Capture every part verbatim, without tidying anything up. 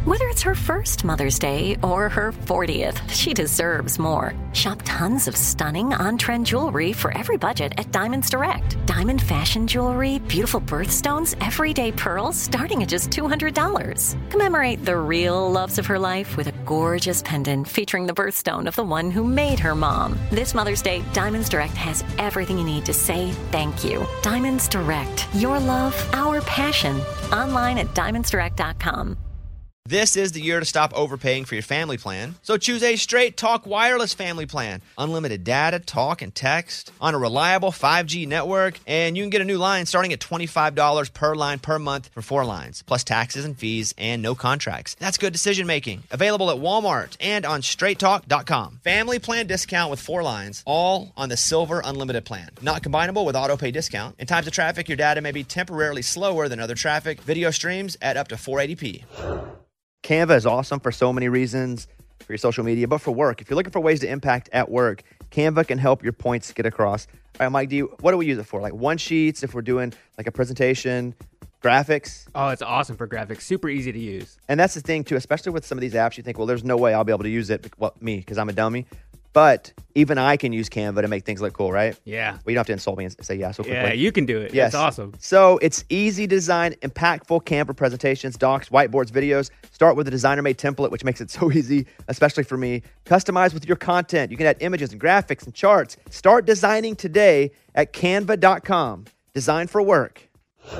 Whether it's her first Mother's Day or her fortieth, she deserves more. Shop tons of stunning on-trend jewelry for every budget at Diamonds Direct. Diamond fashion jewelry, beautiful birthstones, everyday pearls starting at just two hundred dollars. Commemorate the real loves of her life with a gorgeous pendant featuring the birthstone of the one who made her mom. This Mother's Day, Diamonds Direct has everything you need to say thank you. Diamonds Direct. Your love, our passion. Online at diamonds direct dot com. This is the year to stop overpaying for your family plan. So choose a Straight Talk Wireless family plan. Unlimited data, talk, and text on a reliable five G network. And you can get a new line starting at twenty-five dollars per line per month for four lines, plus taxes and fees and no contracts. That's good decision making. Available at Walmart and on straight talk dot com. Family plan discount with four lines, all on the Silver Unlimited plan. Not combinable with auto pay discount. In times of traffic, your data may be temporarily slower than other traffic. Video streams at up to four eighty p. Canva is awesome for so many reasons, for your social media, but for work. If you're looking for ways to impact at work, Canva can help your points get across. All right, Mike, do you, what do we use it for? Like one sheets, if we're doing like a presentation, graphics? Oh, it's awesome for graphics. Super easy to use. And that's the thing, too, especially with some of these apps, you think, well, there's no way I'll be able to use it, well, me, because I'm a dummy. But even I can use Canva to make things look cool, right? Yeah. Well, you don't have to insult me and say yeah so quickly. Yeah, you can do it. Yes. It's awesome. So it's easy to design impactful Canva presentations, docs, whiteboards, videos. Start with a designer-made template, which makes it so easy, especially for me. Customize with your content. You can add images and graphics and charts. Start designing today at canva dot com. Design for work.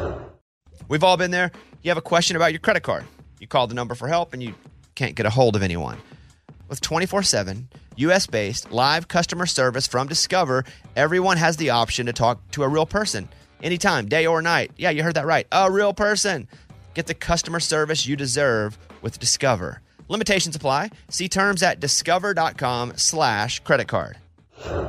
We've all been there. You have a question about your credit card. You call the number for help and you can't get a hold of anyone. With twenty-four seven, U S-based live customer service from Discover, everyone has the option to talk to a real person anytime, day or night. Yeah, you heard that right. A real person. Get the customer service you deserve with Discover. Limitations apply. See terms at discover.com slash credit card. Here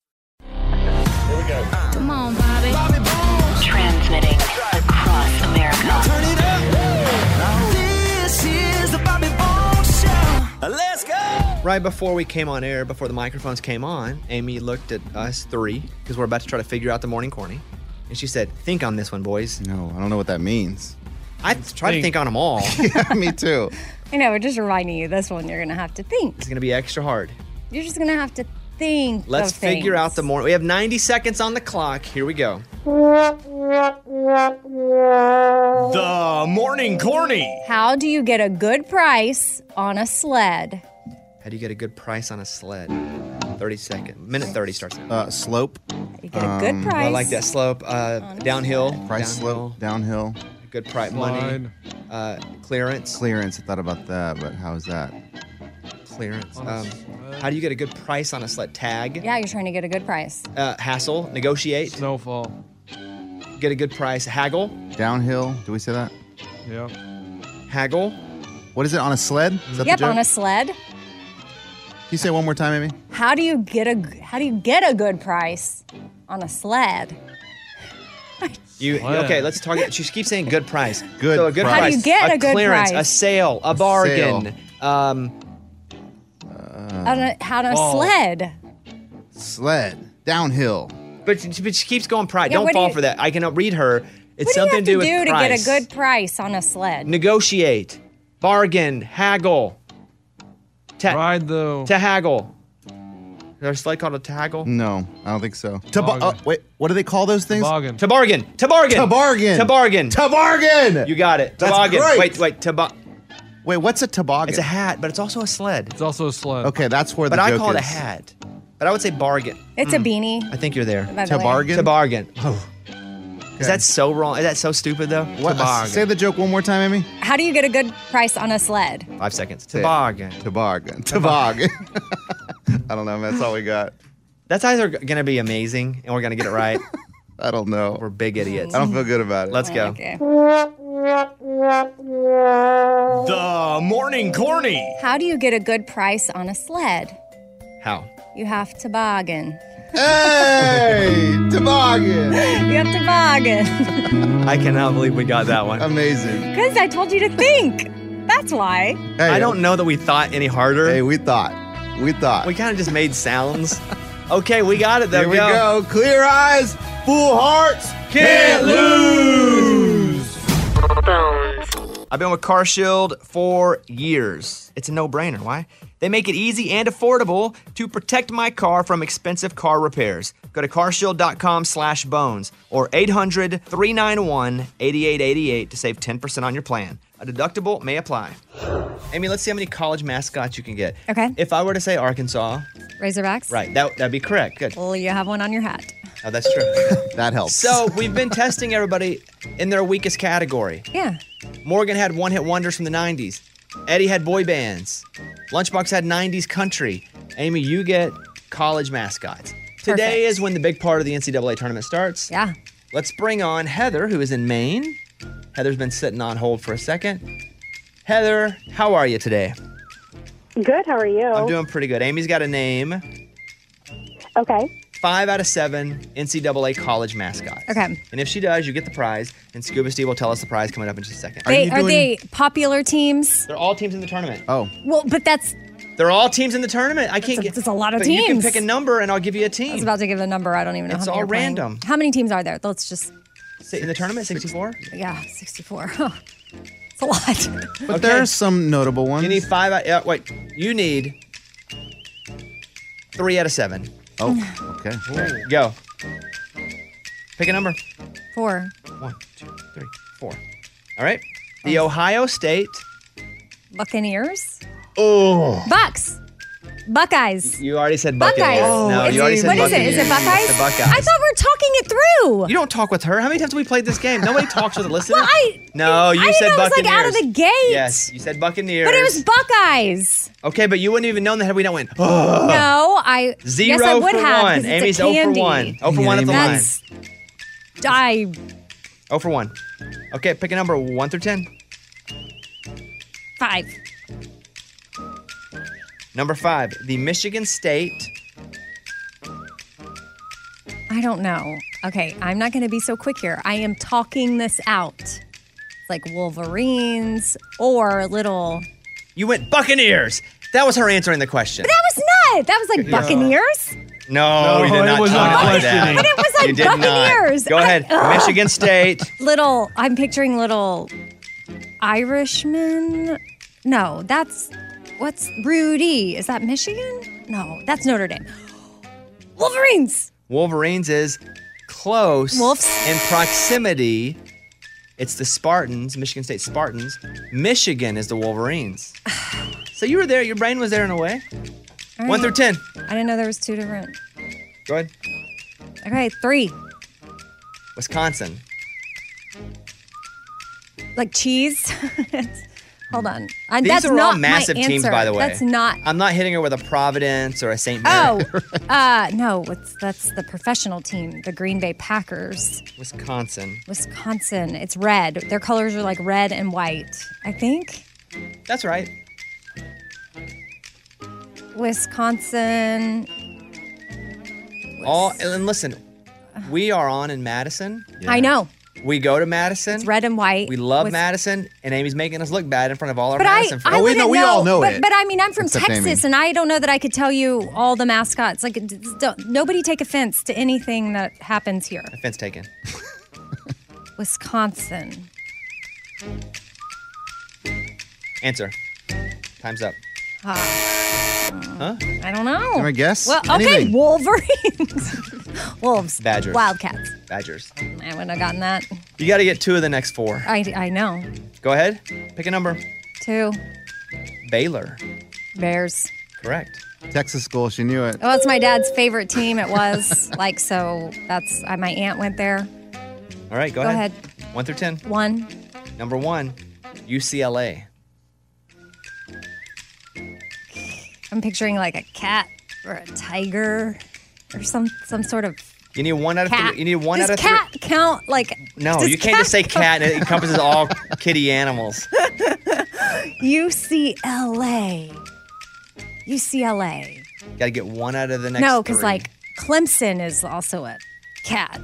we go. Come on, Bobby. Bobby Bones. Transmitting across America. Now turn it up. Now this is the Bobby Bones Show. Let's go. Right before we came on air, before the microphones came on, Amy looked at us three, because we're about to try to figure out the morning corny. And she said, think on this one, boys. No, I don't know what that means. I try to think on them all. Yeah, me too. I know, we're just reminding you this one you're going to have to think. It's going to be extra hard. You're just going to have to think. Let's of figure things. out the morning. We have ninety seconds on the clock. Here we go. The morning corny. How do you get a good price on a sled? How do you get a good price on a sled? thirty seconds. Minute thirty starts now. Uh, slope. You get a good price. I like that slope. Uh, downhill. Price downhill. slope. Downhill. Good price. Money. Uh, clearance. Clearance. I thought about that, but how is that? Clearance. Um, how do you get a good price on a sled? Tag. Yeah, you're trying to get a good price. Uh, hassle. Negotiate. Snowfall. Get a good price. Haggle. Downhill. Do we say that? Yeah. Haggle. What is it, on a sled? Is that Yep, the joke? on a sled. Can you say it one more time, Amy? How do you get a how do you get a good price on a sled? You Sled. okay? Let's talk. She keeps saying good price. Good So a good price. How do you get a good clearance, price? a sale, a bargain. Um, on a, how on a Ball. sled? Sled. Downhill. but, she- but she keeps going price. Yeah, Don't what do fall you- for that. I can read her. It's What something do you to have do to do with to price. get a good price on a sled? Negotiate, bargain, haggle. Ta- Ride the. to haggle. Is there a sled called a taggle? No, I don't think so. To Bargain. uh, wait, what do they call those things? Toboggan. To bargain. To bargain. To bargain. To bargain. To bargain. You got it. That's Toboggan. great. Wait, wait. Tobo- Wait, what's a toboggan? It's a hat, but it's also a sled. It's also a sled. Okay, that's where the But I joke call it a is. hat. But I would say bargain. It's a beanie. I think you're there. by the way. Toboggan? To bargain. Oh. Okay. Is that so wrong? Is that so stupid though? What? Toboggan. Say the joke one more time, Amy. How do you get a good price on a sled? Five seconds. Say it. Toboggan. Toboggan. Toboggan. I don't know, man. That's all we got. That's either going to be amazing and we're going to get it right. I don't know. We're big idiots. I don't feel good about it. Let's go. Okay. The morning corny. How do you get a good price on a sled? How? You have toboggan. Hey, toboggan. You have toboggan. I cannot believe we got that one. Amazing. Because I told you to think. That's why. Hey, I don't know that we thought any harder. Hey, we thought. We thought. We kind of just made sounds. Okay, we got it though. Here we go. Clear eyes, full hearts, can't lose. I've been with CarShield for years. It's a no-brainer. Why? They make it easy and affordable to protect my car from expensive car repairs. Go to carshield.com slash bones or eight hundred, three nine one, eight eight eight eight to save ten percent on your plan. A deductible may apply. Amy, let's see how many college mascots you can get. Okay. If I were to say Arkansas, Razorbacks? right, that, that'd be correct. Good. Well, you have one on your hat. Oh, that's true. That helps. So we've been testing everybody in their weakest category. Yeah. Morgan had one-hit wonders from the nineties. Eddie had boy bands. Lunchbox had nineties country. Amy, you get college mascots. Today Perfect. is when the big part of the N C double A tournament starts. Yeah. Let's bring on Heather, who is in Maine. Heather's been sitting on hold for a second. Heather, how are you today? Good. How are you? I'm doing pretty good. Amy's got a name. Okay. Five out of seven N C double A college mascots. Okay. And if she does, you get the prize. And Scuba Steve will tell us the prize coming up in just a second. They, you are doing- they popular teams? They're all teams in the tournament. Oh, Well, but that's, They're all teams in the tournament. I can't a- get. that's a lot of but You can teams. pick a number, and I'll give you a team. I was about to give the number. I don't even know It's how many all are playing. random. How many teams are there? Let's just, Si- in the tournament, sixty-four. yeah, sixty-four. It's a lot. but Okay. there are some notable ones. You need five. Out, yeah, wait. You need three out of seven. Oh, okay. Go. Pick a number. Four. One, two, three, four. All right. The Ohio State. Buccaneers? Oh. Bucks. Buckeyes. You already said Buccaneers. Buckeyes. No, It's- you already said what is it? Buccaneers. Is it Buckeyes? The Buckeyes. I thought we were talking it through. You don't talk with her. How many times have we played this game? Nobody talks with a listener. Well, I- no, you I didn't said know it was, like, Buccaneers. out of the gate. Yes, you said Buccaneers. But it was Buckeyes. Okay, but you wouldn't even known that had we not went. Oh. No, I. Zero yes, I would for have, one. 'cause it's a Amy's zero for candy. one. zero for one at the Amy. line. That's. I. zero for one. Okay, pick a number one through ten. Five. Number five, the Michigan State. I don't know. Okay, I'm not going to be so quick here. I am talking this out. It's like Wolverines or little. You went Buccaneers. That was her answering the question. That was not. That was like Buccaneers. No, No, you did it not was talk not like that. questioning. But it was like You did Buccaneers. not. Go I- ahead. ugh. Michigan State. Little. I'm picturing little Irishmen. No, that's what's Rudy. Is that Michigan? No, that's Notre Dame. Wolverines. Wolverines is close Wolves. in proximity. It's the Spartans, Michigan State Spartans. Michigan is the Wolverines. So you were there. Your brain was there in a way. All One right. through ten. I didn't know there was two different. Go ahead. Okay, three. Wisconsin. Like cheese. It's- hold on. I, These that's are not all massive my teams, answer. by the way. That's not. I'm not hitting her with a Providence or a Saint Mary. Oh, uh, no. It's, that's the professional team, the Green Bay Packers. Wisconsin. Wisconsin. It's red. Their colors are like red and white. I think. That's right. Wisconsin. All and listen, we are on in Madison. I know. We go to Madison. It's red and white. We love with- Madison, and Amy's making us look bad in front of all our But I, Madison I friends. we wouldn't know- we all know but, it. But I mean, I'm from Except Texas, Amy. and I don't know that I could tell you all the mascots. Like, d- don't, nobody take offense to anything that happens here. Offense taken. Wisconsin. Answer. Time's up. Uh, Huh? I don't know. Can I guess? Well, okay, Anything. Wolverines. Wolves. Badgers. Wildcats. Badgers. I wouldn't have gotten that. You got to get two of the next four. I, I know. Go ahead. Pick a number. Two. Baylor. Bears. Correct. Texas school, she knew it. Oh, it's my dad's favorite team. It was like so. That's uh, my aunt went there. All right, go, Go ahead. One through ten. One. Number one, U C L A. I'm picturing like a cat or a tiger or some some sort of You need one out of cat. three. You need one Does out of cat three. count like? No, does you can't just say count? cat and it encompasses all kitty animals. U C L A. U C L A. Got to get one out of the next No, because three. like Clemson is also a cat.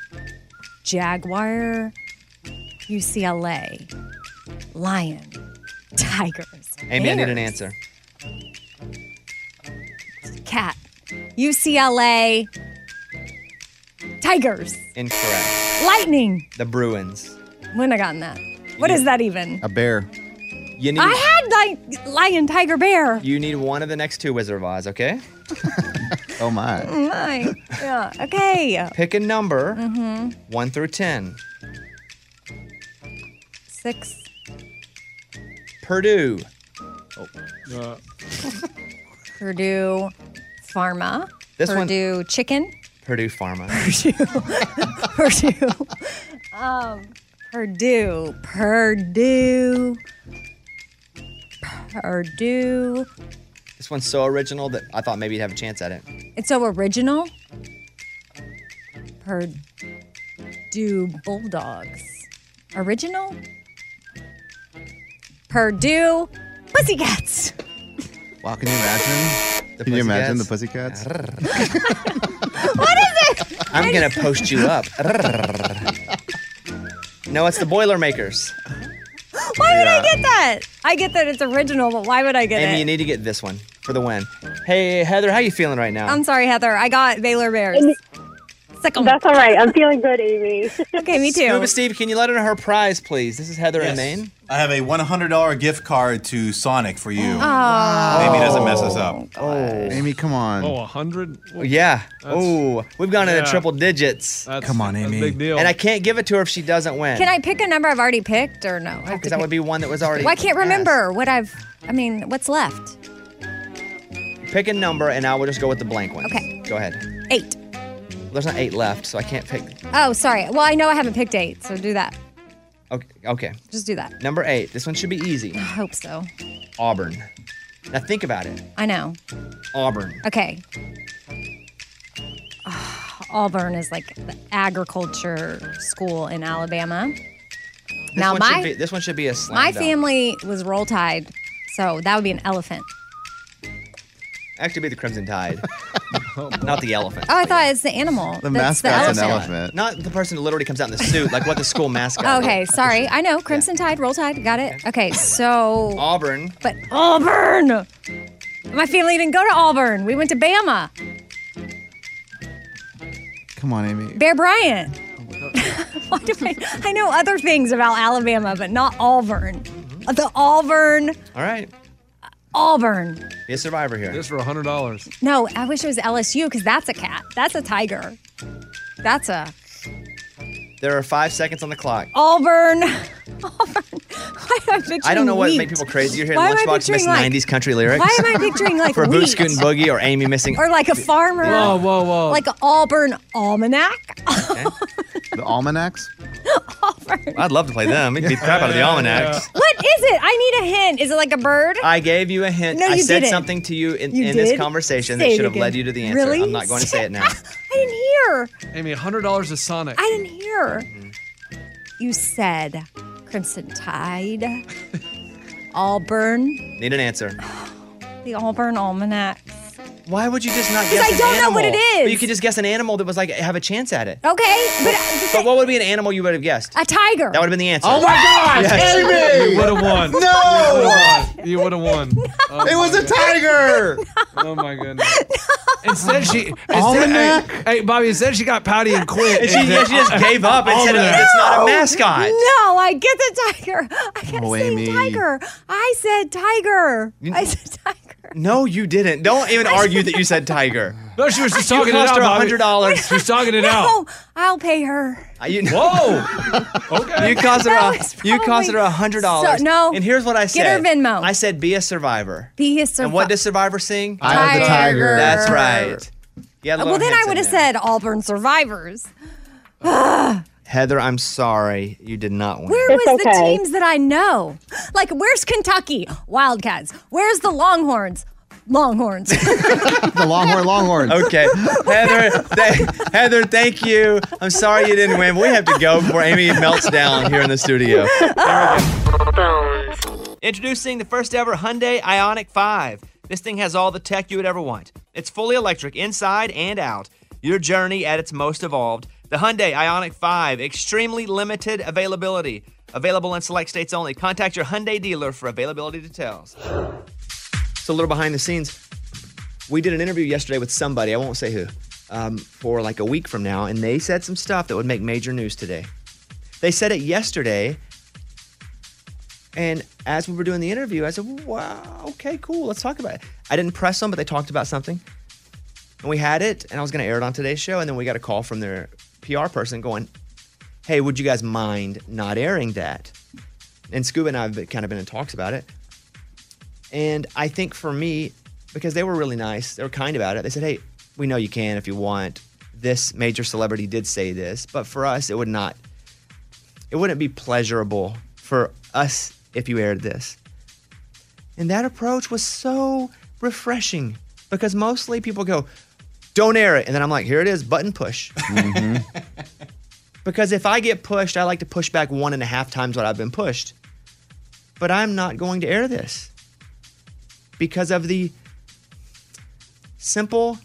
Jaguar. U C L A. Lion. Tigers. Amy, I need an Bears. answer. Cat. U C L A. Tigers. Incorrect. Lightning. The Bruins. Wouldn't have gotten that. What is that even? A bear. You need, I had like lion, tiger, bear. you need one of the next two Wizard of Oz, okay? Oh my. My. Yeah. Okay. Pick a number, Mm-hmm. one through ten. Six. Purdue. Uh, Purdue Pharma. This one- Purdue Chicken. Purdue Pharma. Purdue. Um, Purdue. Purdue. Purdue. This one's so original that I thought maybe you'd have a chance at it. It's so original. Purdue Bulldogs. Original? Purdue Pussycats. Wow, can you imagine? The Can you imagine the Pussycats? Pussycats? What is it? I'm going to post you up. No, it's the Boilermakers. Why would I get that? I get that it's original, but why would I get Amy, it? you need to get this one for the win. Hey, Heather, how you feeling right now? I'm sorry, Heather. I got Baylor Bears. Sick 'em. That's all right. I'm feeling good, Amy. Okay, me too. Scuba Steve, can you let her know her prize, please? This is Heather in Yes. Maine. I have a one hundred dollars gift card to Sonic for you. Oh. Maybe it doesn't mess us up. Oh, Amy, come on. oh, a hundred? yeah. Oh, we've gone into yeah. triple digits. That's, Come on, that's a Amy. big deal. And I can't give it to her if she doesn't win. Can I pick a number I've already picked or no? I have to Because that pick- would be one that was already. Well, I can't asked. remember what I've. I mean, what's left? Pick a number, and I will just go with the blank one. Okay. Go ahead. Eight. There's not eight left, so I can't pick. Oh, sorry. Well, I know I haven't picked eight, so do that. Okay. Okay. Just do that. Number eight. This one should be easy. I hope so. Auburn. Now think about it. I know. Auburn. Okay. Auburn is like the agriculture school in Alabama. This now one my should be, this one should be a slam my dunk. family was Roll Tide, so that would be an elephant. Actually, be the Crimson Tide, not the elephant. Oh, I thought it's the animal. The That's mascot's the an elephant. elephant. Not the person who literally comes out in the suit, like what the school mascot. Okay, is. sorry. I know. Crimson Tide, Roll Tide. Got it. Okay, so Auburn. but Auburn. My family didn't go to Auburn. We went to Bama. Come on, Amy. Bear Bryant. Why do I, I know other things about Alabama, but not Auburn. The Auburn. All right. Auburn. Be a survivor here. This for a hundred dollars. No, I wish it was L S U because that's a cat. That's a tiger. That's a There are five seconds on the clock. Auburn. Auburn. Why am I picturing I don't know what wheat? make people crazy. You're hearing Why am I Lunchbox picturing, miss like- nineties country lyrics. Why am I picturing like For wheat? Boot Scoot and Boogie or Amy missing. Or like a farmer. Whoa, whoa, whoa. Like an Auburn almanac. The almanacs? Auburn. I'd love to play them. We'd beat the crap out of the almanacs. What is it? I need a hint. Is it like a bird? I gave you a hint. No, I you said didn't. something to you in, You in this did? conversation Say that it should have again. led you to the answer. Really? I'm not going to say it now. I didn't hear. Amy, a hundred dollars is Sonic. I didn't hear. You said Crimson Tide. Auburn. Need an answer. The Auburn Almanac. Why would you just not Because guess I an don't know animal? what it is. But you could just guess an animal that was like have a chance at it. Okay, but But what would be an animal you would have guessed? a tiger. That would have been the answer. Oh my gosh, Yes. Amy! You would have won. No! You would have won. Oh It my was a God. tiger! Oh my goodness. Instead she instead, Almanac? hey, hey, Bobby, instead she got pouty and quit. And she, And she just gave up and said Almanac. it's not a mascot. No, I get the tiger. I kept Oh, saying Amy. tiger. I said tiger. You- I said tiger. No, you didn't. Don't even argue that you said tiger. no, she was just You talking it cost out. her Bobby. one hundred dollars. She was talking it out. No, I'll pay her. You, Whoa. Okay. you cost her That a, was you cost her probably- a hundred dollars. So- no. And here's what I said. Get her Venmo. I said be a survivor. Be his survivor. And what does Survivor sing? I have the tiger. That's right. Yeah. Well, then I would have said Auburn Survivors. Heather, I'm sorry, you did not win. Where It's was the okay. teams that I know? Like, where's Kentucky? Wildcats. Where's the Longhorns? Longhorns. The Longhorn Longhorns. Okay, Heather, th- Heather, thank you. I'm sorry you didn't win. We have to go before Amy melts down here in the studio. Introducing the first ever Hyundai Ioniq five. This thing has all the tech you would ever want. It's fully electric inside and out. Your journey at its most evolved. The Hyundai Ioniq five, extremely limited availability. Available in select states only. Contact your Hyundai dealer for availability details. So a little behind the scenes. We did an interview yesterday with somebody, I won't say who, um, for like a week from now, and they said some stuff that would make major news today. They said it yesterday, And as we were doing the interview, I said, wow, okay, cool. Let's talk about it. I didn't press them, but they talked about something. And we had it, and I was going to air it on today's show. And then we got a call from their P R person going, hey, would you guys mind not airing that? And Scuba and I have kind of been in talks about it. And I think for me, because they were really nice, they were kind about it. They said, hey, we know you can if you want. This major celebrity did say this, but for us, it would not, it wouldn't be pleasurable for us if you aired this. And that approach was so refreshing because mostly people go, don't air it. And then I'm like, here it is, button push. Mm-hmm. Because if I get pushed, I like to push back one and a half times what I've been pushed. But I'm not going to air this because of the simple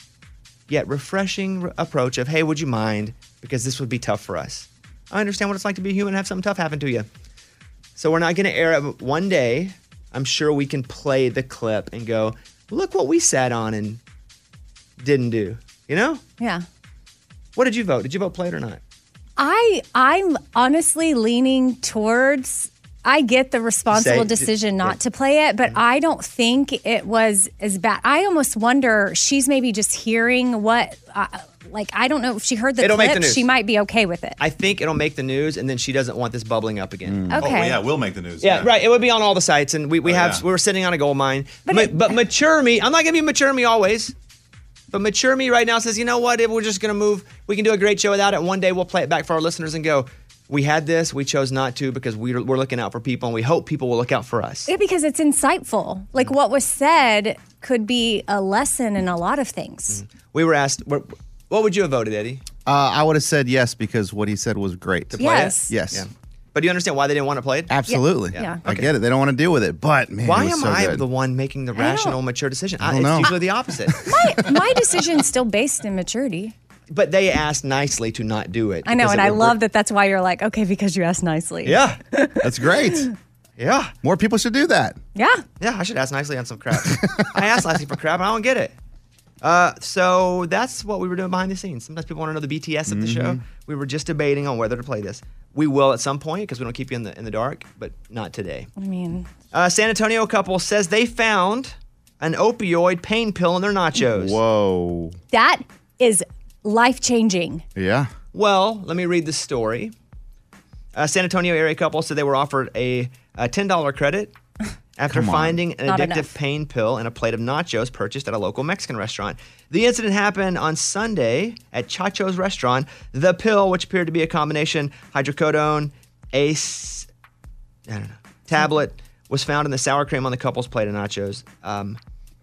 yet refreshing approach of, hey, would you mind? Because this would be tough for us. I understand what it's like to be human and have something tough happen to you. So we're not going to air it. But one day, I'm sure we can play the clip and go, look what we sat on and didn't do. You know? Yeah. What did you vote? Did you vote play it or not? I I'm honestly leaning towards. I get the responsible Say- decision not to play it, but I don't think it was as bad. I almost wonder she's maybe just hearing what, uh, like I don't know if she heard the It'll make clip. the news. She might be okay with it. I think it'll make the news, and then she doesn't want this bubbling up again. Okay. Oh, well, yeah, we'll make the news. Yeah, right. It would be on all the sites, and we, we Oh, have yeah. we were sitting on a gold mine. But But, it- but mature me, I'm not gonna be mature me always. But mature me right now says, you know what? If we're just gonna move, we can do a great show without it. One day we'll play it back for our listeners and go, we had this, we chose not to because we're, we're looking out for people, and we hope people will look out for us. Yeah, because it's insightful. Like what was said could be a lesson in a lot of things. We were asked, what, what would you have voted, Eddie? Uh, I would have said yes because what he said was great. Play Yes. it? Yes. Yeah. But do you understand why they didn't want to play it? Absolutely. Yeah. Yeah. I get it. They don't want to deal with it. But, man, Why it was am so I good. the one making the rational, mature decision? I don't it's know. usually the opposite. My my decision's still based in maturity. But they asked nicely to not do it. I know, because and it I would love break- that. That's why you're like, okay, because you asked nicely. Yeah. That's great. Yeah. More people should do that. Yeah. Yeah, I should ask nicely on some crap. I asked nicely for crap, and I don't get it. Uh, so that's what we were doing behind the scenes. Sometimes people want to know the B T S of the show. We were just debating on whether to play this. We will at some point because we don't keep you in the in the dark, but not today. I mean, Uh, San Antonio couple says they found an opioid pain pill in their nachos. Whoa. that is life changing. Yeah. Well, let me read the story. A San Antonio area couple said they were offered a, a ten dollars credit after Come on. finding an Not addictive enough. pain pill in a plate of nachos purchased at a local Mexican restaurant. The incident happened on Sunday at Chacho's restaurant. The pill, which appeared to be a combination hydrocodone, ace, I don't know, tablet, was found in the sour cream on the couple's plate of nachos. Um,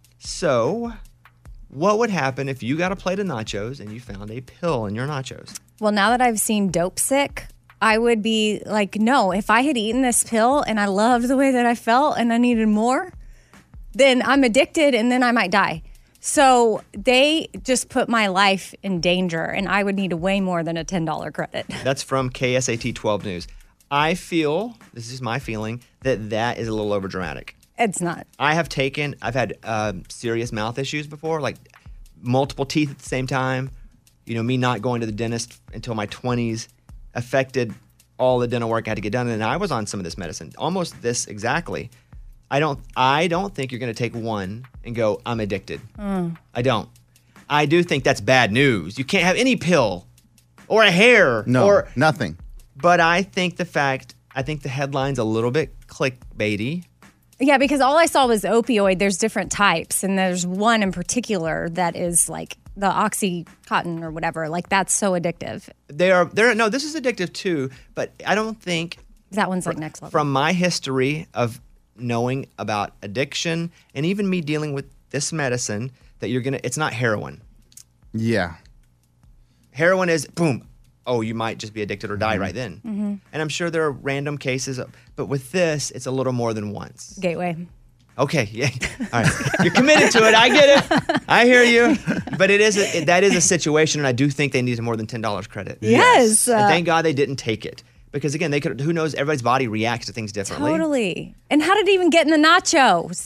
so, what would happen if you got a plate of nachos and you found a pill in your nachos? Well, now that I've seen Dope Sick, I would be like, no, if I had eaten this pill and I loved the way that I felt and I needed more, then I'm addicted and then I might die. So they just put my life in danger and I would need way more than a ten dollars credit. That's from K S A T twelve News. I feel, this is my feeling, that that is a little overdramatic. It's not. I have taken, I've had um, serious mouth issues before, like multiple teeth at the same time. You know, me not going to the dentist until my twenties affected all the dental work I had to get done. And I was on some of this medicine, almost this exactly. I don't, I don't think you're going to take one and go, I'm addicted. I don't. I do think that's bad news. You can't have any pill or a hair No, or nothing. But I think the fact, I think the headline's a little bit clickbaity. Yeah, because all I saw was opioid. There's different types, and there's one in particular that is like the Oxycontin or whatever. Like that's so addictive. They are, they're, no, this is addictive too, but I don't think That one's like next level. from my history of knowing about addiction and even me dealing with this medicine that you're going to, it's not heroin. Yeah. Heroin is boom. Oh, you might just be addicted or die right then. Mm-hmm. And I'm sure there are random cases, of, but with this, it's a little more than once. Gateway. Okay, yeah, all right. You're committed to it. I get it. I hear you. But it is a, it, that is a situation, and I do think they needed more than ten dollars credit. Yes. And uh, thank God they didn't take it because again, they could. Who knows? Everybody's body reacts to things differently. Totally. And how did it even get in the nachos?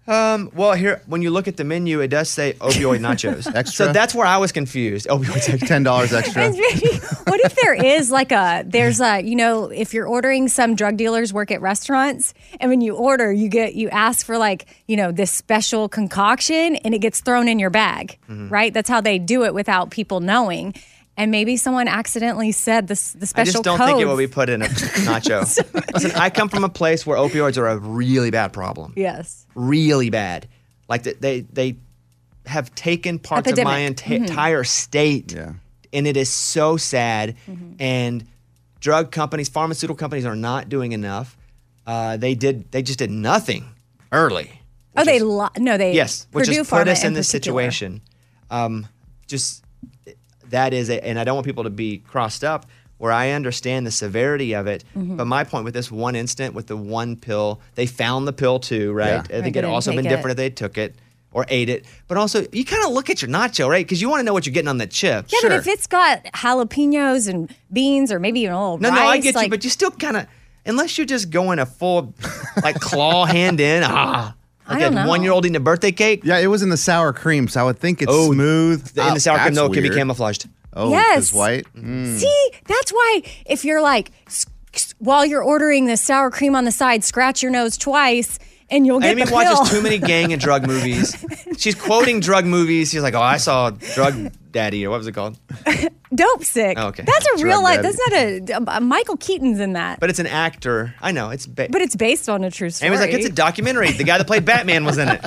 Um, well, here, when you look at the menu, it does say opioid nachos. Extra? So that's where I was confused. Opioids extra. ten dollars extra. It's really- what if there is like a, there's a, you know, if you're ordering, some drug dealers work at restaurants, and when you order, you get, you ask for like, you know, this special concoction and it gets thrown in your bag, Mm-hmm. right? That's how they do it without people knowing. And maybe someone accidentally said this, the special I just don't code. think it will be put in a nacho. Listen, I come from a place where opioids are a really bad problem. Yes. Really bad. Like th- they they have taken parts Epidemic. of my enta- Mhm. entire state, Yeah. and it is so sad. Mm-hmm. And drug companies, pharmaceutical companies, are not doing enough. Uh, they did. They just did nothing early. Oh, they, li- no, they, Yes, which Purdue has put Pharma us in this particular. situation. Um, just that is a, and I don't want people to be crossed up. Where I understand the severity of it, Mm-hmm. but my point with this one instant, with the one pill, they found the pill too, right? Yeah. I Right, think they it didn't also been take it. different if they took it or ate it. But also, you kind of look at your nacho, right? Because you want to know what you're getting on the chip. Yeah, sure. but if it's got jalapenos and beans or maybe even a little no, rice, no, I get like, you, but you still kind of, unless you're just going a full, like claw hand in, ah, I like don't a know. one year old eating a birthday cake. Yeah, it was in the sour cream, so I would think it's Oh, smooth. The- in Oh, the sour cream, that's though, it can be weird. camouflaged. Oh, Yes. it's white. Mm. See, that's why if you're like, s- s- while you're ordering the sour cream on the side, scratch your nose twice and you'll get Amy the watches pill. too many gang and drug movies. She's quoting drug movies. She's like, "Oh, I saw Drug Daddy," or what was it called? Dope sick. Oh, okay. That's a Drug real life. daddy. That's not a, a Michael Keaton's in that. But it's an actor. I know it's. Ba- But it's based on a true story. Amy's like, it's a documentary. The guy that played Batman was in it.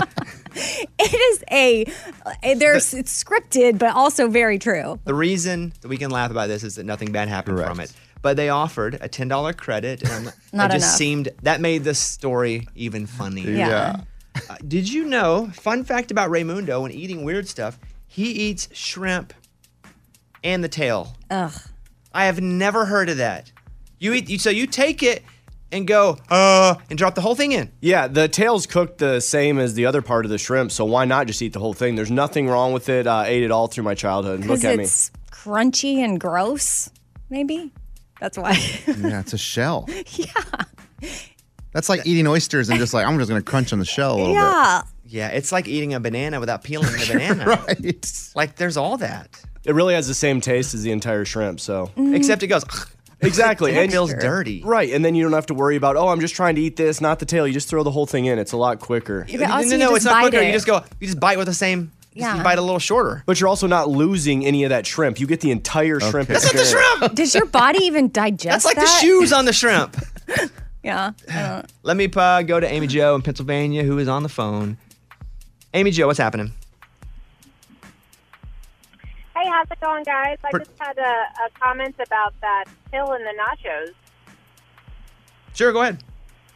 It is a. There's it's scripted, but also very true. The reason that we can laugh about this is that nothing bad happened Correct. from it. But they offered a ten dollar credit, and I'm, Not it just enough. seemed that made this story even funnier. Yeah. Uh, did you know? Fun fact about Raymundo when eating weird stuff, he eats shrimp and the tail. Ugh. I have never heard of that. You eat, you, so you take it and go, uh, and drop the whole thing in. Yeah, the tail's cooked the same as the other part of the shrimp, so why not just eat the whole thing? There's nothing wrong with it. I ate it all through my childhood. Look Because at me. it's crunchy and gross, maybe. That's why. Yeah, it's a shell. yeah. That's like eating oysters and just like, I'm just going to crunch on the shell a little Yeah. Yeah, it's like eating a banana without peeling the banana. bit. Right. Like there's all that. It really has the same taste as the entire shrimp, so. Except it goes, Exactly. and it and feels dirty. Right, and then you don't have to worry about, oh, I'm just trying to eat this, not the tail. You just throw the whole thing in. It's a lot quicker. Yeah, but also no, you no, just it's not bite quicker. it. You just go, you just bite with the same, Yeah. you bite a little shorter. But you're also not losing any of that shrimp. You get the entire shrimp Okay. That's not the experience. shrimp. Does your body even digest That's like that? the shoes on the shrimp. Yeah. I don't- Let me uh, go to Amy Jo in Pennsylvania, who is on the phone. Amy Jo, what's happening? Hey, how's it going, guys? I Per- just had a, a comment about that pill in the nachos. Sure, go ahead.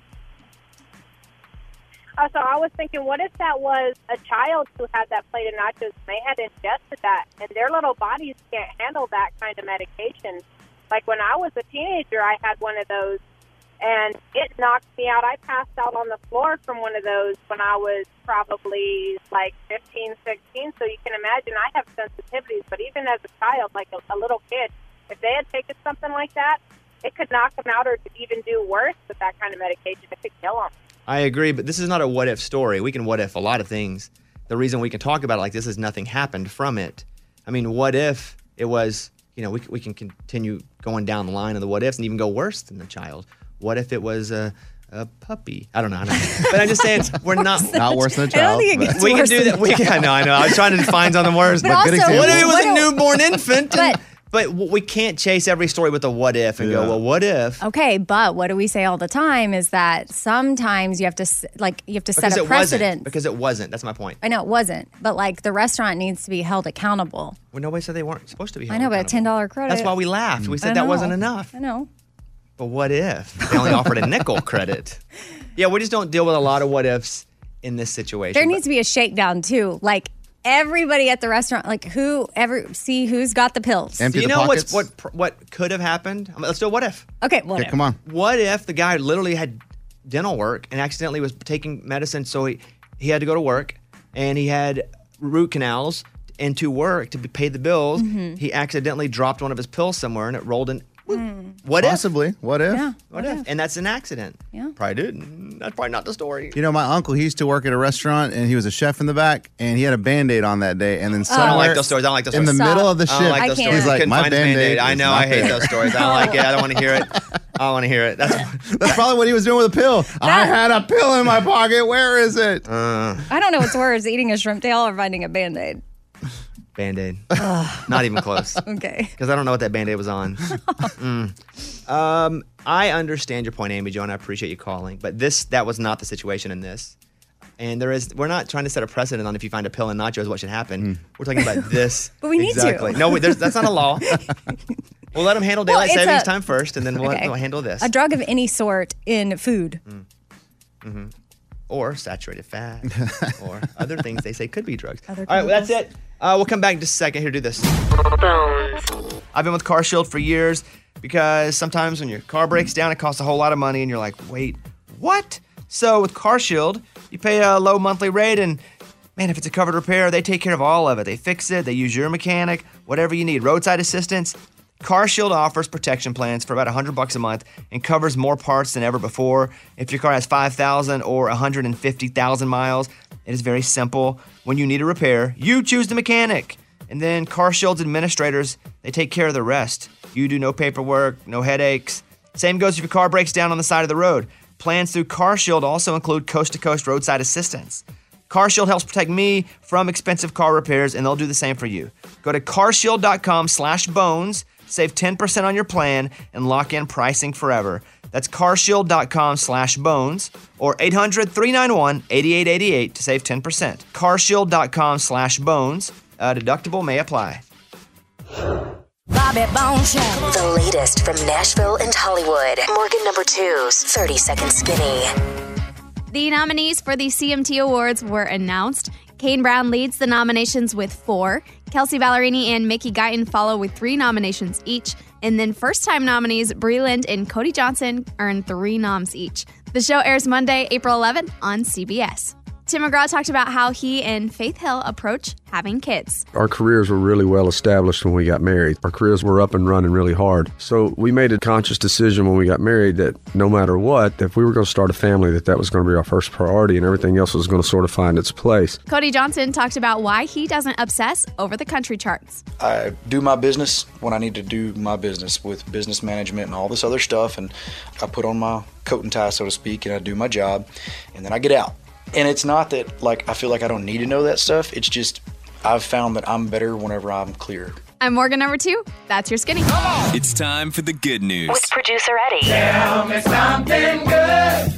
Uh, so I was thinking, what if that was a child who had that plate of nachos and they had ingested that, and their little bodies can't handle that kind of medication? Like when I was a teenager, I had one of those, and it knocked me out. I passed out on the floor from one of those when I was probably like fifteen, sixteen. So you can imagine I have sensitivities, but even as a child, like a, a little kid, if they had taken something like that, it could knock them out or even do worse with that kind of medication. It could kill them. I agree, but this is not a what if story. We can what if a lot of things. The reason we can talk about it like this is nothing happened from it. I mean, what if it was, you know, we, we can continue going down the line of the what ifs and even go worse than the child. What if it was a, a puppy? I don't know. I don't know. But I'm just saying, we're not. Not worse than a I don't child. think it but- gets We can worse do than that. We can, I know, I know. I was trying to find something worse. But But, also, good example. what if it was what a do- newborn infant? and- But- but w- we can't chase every story with a what if and Yeah. go, well, what if? Okay, but what do we say all the time is that sometimes you have to s- like you have to Because set a it precedent. wasn't. Because it wasn't. That's my point. I know it wasn't, but like the restaurant needs to be held accountable. Well, nobody said they weren't supposed to be. I held know, but a accountable. ten dollar credit. That's why we laughed. We I said that know. wasn't enough. I know. But what if they only offered a nickel credit? Yeah, we just don't deal with a lot of what ifs in this situation. There But- needs to be a shakedown too. Like everybody at the restaurant, like who ever see who's got the pills. Empty Do you the know pockets. what's, what pr- what could have happened? I mean, let's do a what if. Okay, whatever. Okay, come on. What if the guy literally had dental work and accidentally was taking medicine, so he, he had to go to work and he had root canals and to work to be- pay the bills. Mm-hmm. He accidentally dropped one of his pills somewhere and it rolled in What if? Possibly. What if? Yeah. What if? And that's an accident. Yeah. Probably did. That's probably not the story. You know, my uncle, he used to work at a restaurant, and he was a chef in the back, and he had a Band-Aid on that day. And then I don't like somewhere those stories. I don't like those in stories. the middle of the I don't shift, like I those can't. stories. he's like, Couldn't my find his Band-Aid Band-Aid. I is know. not I hate there. those stories. I don't like it. I don't want to hear it. I don't want to hear it. That's That's probably what he was doing with a pill. I had a pill in my pocket. Where is it? uh, I don't know what's worse, eating a shrimp tail or finding a Band-Aid. Band-Aid. Not even close. Okay. Because I don't know what that Band-Aid was on. Mm. Um, I understand your point, Amy Jo, and I appreciate you calling. But this, that was not the situation in this. And there is, we're not trying to set a precedent on if you find a pill in nachos, what should happen. We're talking about this. But we need to. exactly. No, wait, there's, that's not a law. We'll let them handle daylight Well, it's savings a- time first, and then we'll, Okay. we'll handle this. A drug of any sort in food. Mm-hmm. Or saturated fat, or other things they say could be drugs. Other All right, well, that's chemicals. it. Uh, we'll come back in just a second. Here, do this. I've been with Car Shield for years because sometimes when your car breaks down, it costs a whole lot of money, and you're like, wait, what? So with Car Shield, you pay a low monthly rate, and man, if it's a covered repair, they take care of all of it. They fix it, they use your mechanic, whatever you need. Roadside assistance. Car Shield offers protection plans for about one hundred bucks a month and covers more parts than ever before. If your car has five thousand or one hundred fifty thousand miles, it is very simple. When you need a repair, you choose the mechanic. And then Car Shield's administrators, they take care of the rest. You do no paperwork, no headaches. Same goes if your car breaks down on the side of the road. Plans through Car Shield also include coast-to-coast roadside assistance. Car Shield helps protect me from expensive car repairs, and they'll do the same for you. Go to carshield.com slash bones, save ten percent on your plan, and lock in pricing forever. That's carshield.com slash bones or eight hundred, three nine one, eight eight eight eight to save ten percent. carshield.com slash bones. Uh, deductible may apply. Bobby Bones Show. The latest from Nashville and Hollywood. Morgan number two's thirty Second Skinny. The nominees for the C M T Awards were announced. Kane Brown leads the nominations with four. Kelsey Ballerini and Mickey Guyton follow with three nominations each. And then first-time nominees Brie Lind and Cody Johnson earn three noms each. The show airs Monday, April eleventh on C B S. Tim McGraw talked about how he and Faith Hill approach having kids. Our careers were really well established when we got married. Our careers were up and running really hard. So we made a conscious decision when we got married that no matter what, if we were going to start a family, that that was going to be our first priority and everything else was going to sort of find its place. Cody Johnson talked about why he doesn't obsess over the country charts. I do my business when I need to do my business with business management and all this other stuff, and I put on my coat and tie, so to speak, and I do my job, and then I get out. And it's not that, like, I feel like I don't need to know that stuff. It's just I've found that I'm better whenever I'm clear. I'm Morgan number two. That's your skinny. It's time for the good news. With producer Eddie. Tell me something good.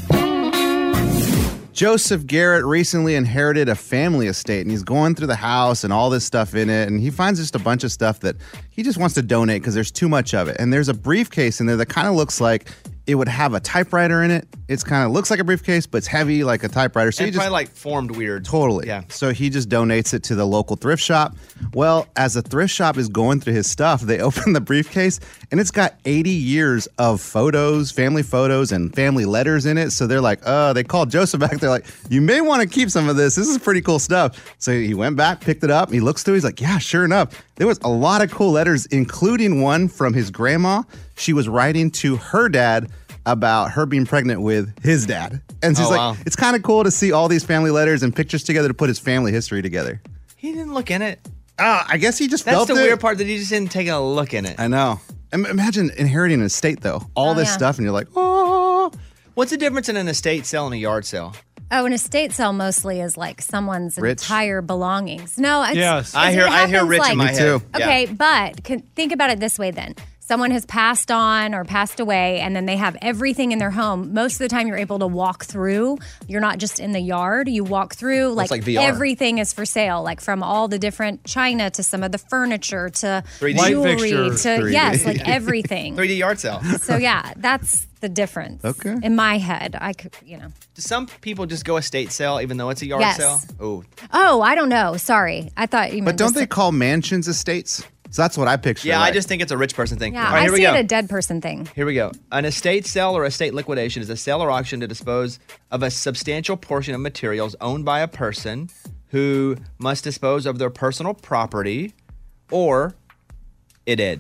Joseph Garrett recently inherited a family estate, and he's going through the house and all this stuff in it, and he finds just a bunch of stuff that he just wants to donate because there's too much of it. And there's a briefcase in there that kind of looks like it would have a typewriter in it. It's kind of looks like a briefcase, but it's heavy like a typewriter. So And he just probably like formed weird. Totally. Yeah. So he just donates it to the local thrift shop. Well, as the thrift shop is going through his stuff, they open the briefcase and it's got eighty years of photos, family photos, and family letters in it. So they're like, uh, they called Joseph back. They're like, you may want to keep some of this. This is pretty cool stuff. So he went back, picked it up. He looks through. He's like, yeah, sure enough. There was a lot of cool letters, including one from his grandma. She was writing to her dad about her being pregnant with his dad. And she's Oh, like, wow. it's kind of cool to see all these family letters and pictures together to put his family history together. He didn't look in it. Uh, I guess he just That's felt the it. weird part, that he just didn't take a look in it. I know. Im- Imagine inheriting an estate, though. All Oh, this yeah. stuff, and you're like, oh. What's the difference in an estate sale and a yard sale? Oh, an estate sale mostly is like someone's Rich? entire belongings. No, it's, Yes. it's, I hear- it I hear happens rich in like, my Me head. too. Okay, Yeah. but can, think about it this way then. Someone has passed on or passed away, and then they have everything in their home. Most of the time, you're able to walk through. You're not just in the yard. You walk through, like, like V R. everything is for sale, like from all the different china to some of the furniture to three D. Light jewelry fixtures. to three D. yes, like everything. three D yard sale. So yeah, that's the difference. Okay. In my head, I could, you know. Do some people just go estate sale even though it's a yard Yes. sale? Oh, Oh, I don't know. Sorry, I thought you meant. But don't just- they call mansions estates? So that's what I picture. yeah. I like. just think it's a rich person thing. Yeah, All right, I here we see go. it a dead person thing. Here we go. An estate sale or estate liquidation is a sale or auction to dispose of a substantial portion of materials owned by a person who must dispose of their personal property or it did.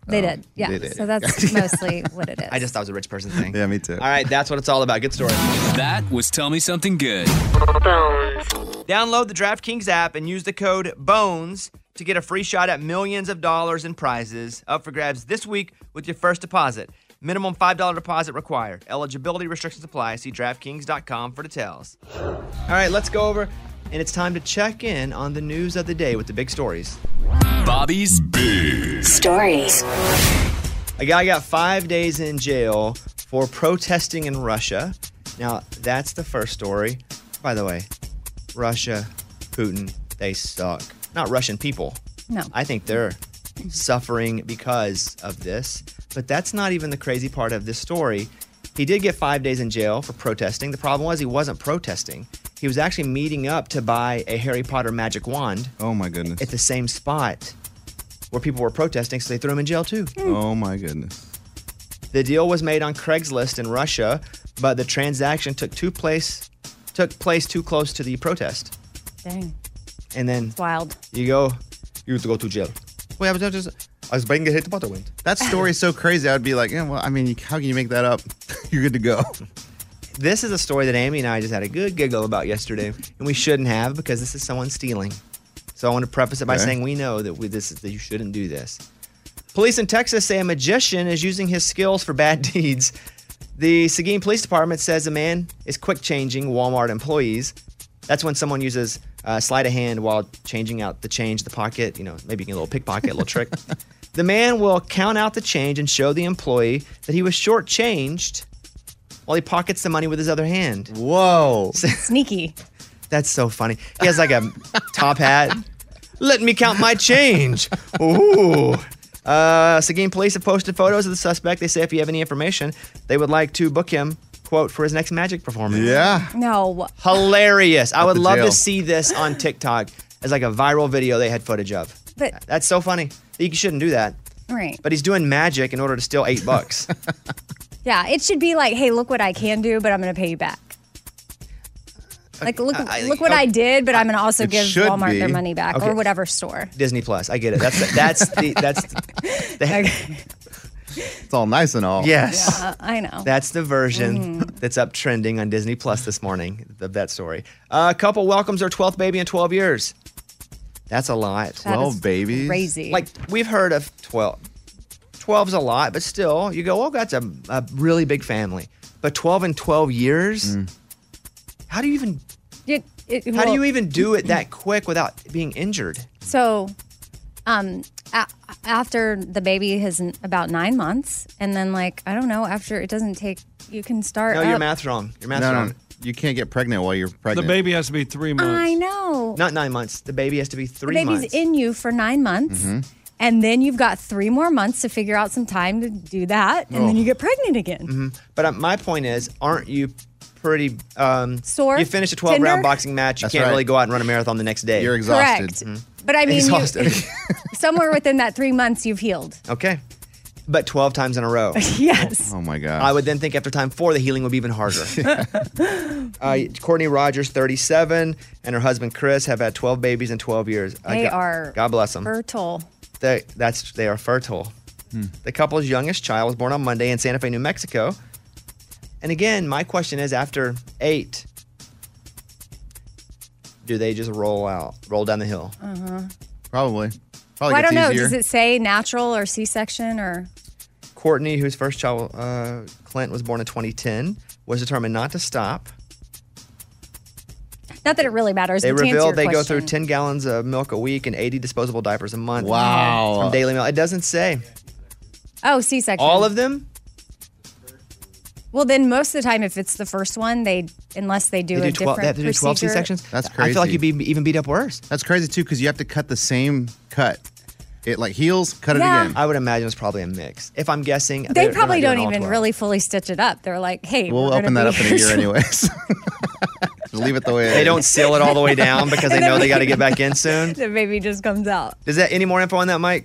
They Oh, did. Yeah. they did. So that's mostly what it is. I just thought it was a rich person thing. Yeah, me too. All right, that's what it's all about. Good story. That was Tell Me Something Good. Download the DraftKings app and use the code BONES to get a free shot at millions of dollars in prizes up for grabs this week with your first deposit. Minimum five dollars deposit required. Eligibility restrictions apply. See DraftKings dot com for details. All right, let's go over, and it's time to check in on the news of the day with the big stories. Bobby's Big Stories. A guy got five days in jail for protesting in Russia. Now, that's the first story. By the way, Russia, Putin, they suck. Not Russian people. No. I think they're suffering because of this. But that's not even the crazy part of this story. He did get five days in jail for protesting. The problem was he wasn't protesting. He was actually meeting up to buy a Harry Potter magic wand. Oh, my goodness. At the same spot where people were protesting, so they threw him in jail too. Oh, my goodness. The deal was made on Craigslist in Russia, but the transaction took two place took place too close to the protest. Dang. And then It's wild. you go, you have to go to jail. Well, I was just, I was buying a Harry Potter wand. That story is so crazy. I would be like, yeah, well, I mean, you- how can you make that up? You're good to go. This is a story that Amy and I just had a good giggle about yesterday, and we shouldn't have because this is someone stealing. So I want to preface it by Okay. saying we know that we, this is, that you shouldn't do this. Police in Texas say a magician is using his skills for bad deeds. The Seguin Police Department says a man is quick changing Walmart employees. That's when someone uses uh, sleight of hand while changing out the change in the pocket. You know, maybe a little pickpocket, a little trick. The man will count out the change and show the employee that he was shortchanged while he pockets the money with his other hand. Whoa. Sneaky. That's so funny. He has like a top hat. Let me count my change. Ooh. Uh, Seguin police have posted photos of the suspect. They say if you have any information, they would like to book him, quote, for his next magic performance. Yeah. No. Hilarious. I At would the love jail. to see this on TikTok as like a viral video they had footage of. But That's so funny. You shouldn't do that. right. But he's doing magic in order to steal eight bucks. Yeah, it should be like, hey, look what I can do, but I'm going to pay you back. Like, look, I- look what I did, but I'm going to also It give should Walmart be. their money back Okay. or whatever store. Disney Plus. I get it. That's the, that's the that's the, It's all nice and all. yes. Uh, I know. That's the version that's up trending on Disney Plus this morning of that story. Uh, a couple welcomes their twelfth baby in twelve years. That's a lot. That twelve is babies. Crazy. Like, we've heard of twelve. twelve's a lot, but still, you go, oh, that's a, a really big family. But twelve in twelve years? How do you even It, it, how do well, you even do it that quick without being injured? So, um, a- after the baby is n- about nine months, and then like I don't know, after it doesn't take, you can start. No, your up- math's wrong. Your math's No, wrong. no. You can't get pregnant while you're The pregnant. baby has to be three months. I know. Not nine months. The baby has to be The three baby's months. in you for nine months. Mm-hmm. And then you've got three more months to figure out some time to do that, and then you get pregnant again. Mm-hmm. But uh, my point is, aren't you pretty um, Sore? You finish a twelve-round Tender? boxing match. You That's can't right. really go out and run a marathon the next day. You're exhausted. Correct. But I mean, you, Exhausted. somewhere within that three months, you've healed. Okay. But twelve times in a row. Yes. Oh my God. I would then think after time four, the healing would be even harder. uh, Courtney Rogers, thirty-seven, and her husband Chris have had twelve babies in twelve years. Uh, They God, are God bless them. fertile. They, that's, they are fertile. The couple's youngest child was born on Monday in Santa Fe, New Mexico. And again, my question is, after eight, do they just roll out, roll down the hill? Uh-huh. Probably. Probably Well, I gets don't know. easier. Does it say natural or C-section or? Courtney, whose first child, uh, Clint, was born in twenty ten, was determined not to stop. Not that it really matters. They but to answer revealed your they go question. through ten gallons of milk a week and eighty disposable diapers a month. Wow. From Daily Mail. It doesn't say. Oh, C-section. All of them? Well, then most of the time, if it's the first one, they unless they do They a do twelve, different they have to do twelve procedure. C-sections? That's I crazy. feel like you'd be even beat up worse. That's crazy too, because you have to cut the same cut. It like heals, cut Yeah. it again. I would imagine it's probably a mix. If I'm guessing, They they're- they're probably not don't doing all even twelve. really fully stitch it up. They're like, hey, We'll we're open gonna that be up in a year anyways. Just leave it the way it They is. don't seal it all the way down because they know they got to get back in soon. The baby just comes out. Is that any more info on that, Mike?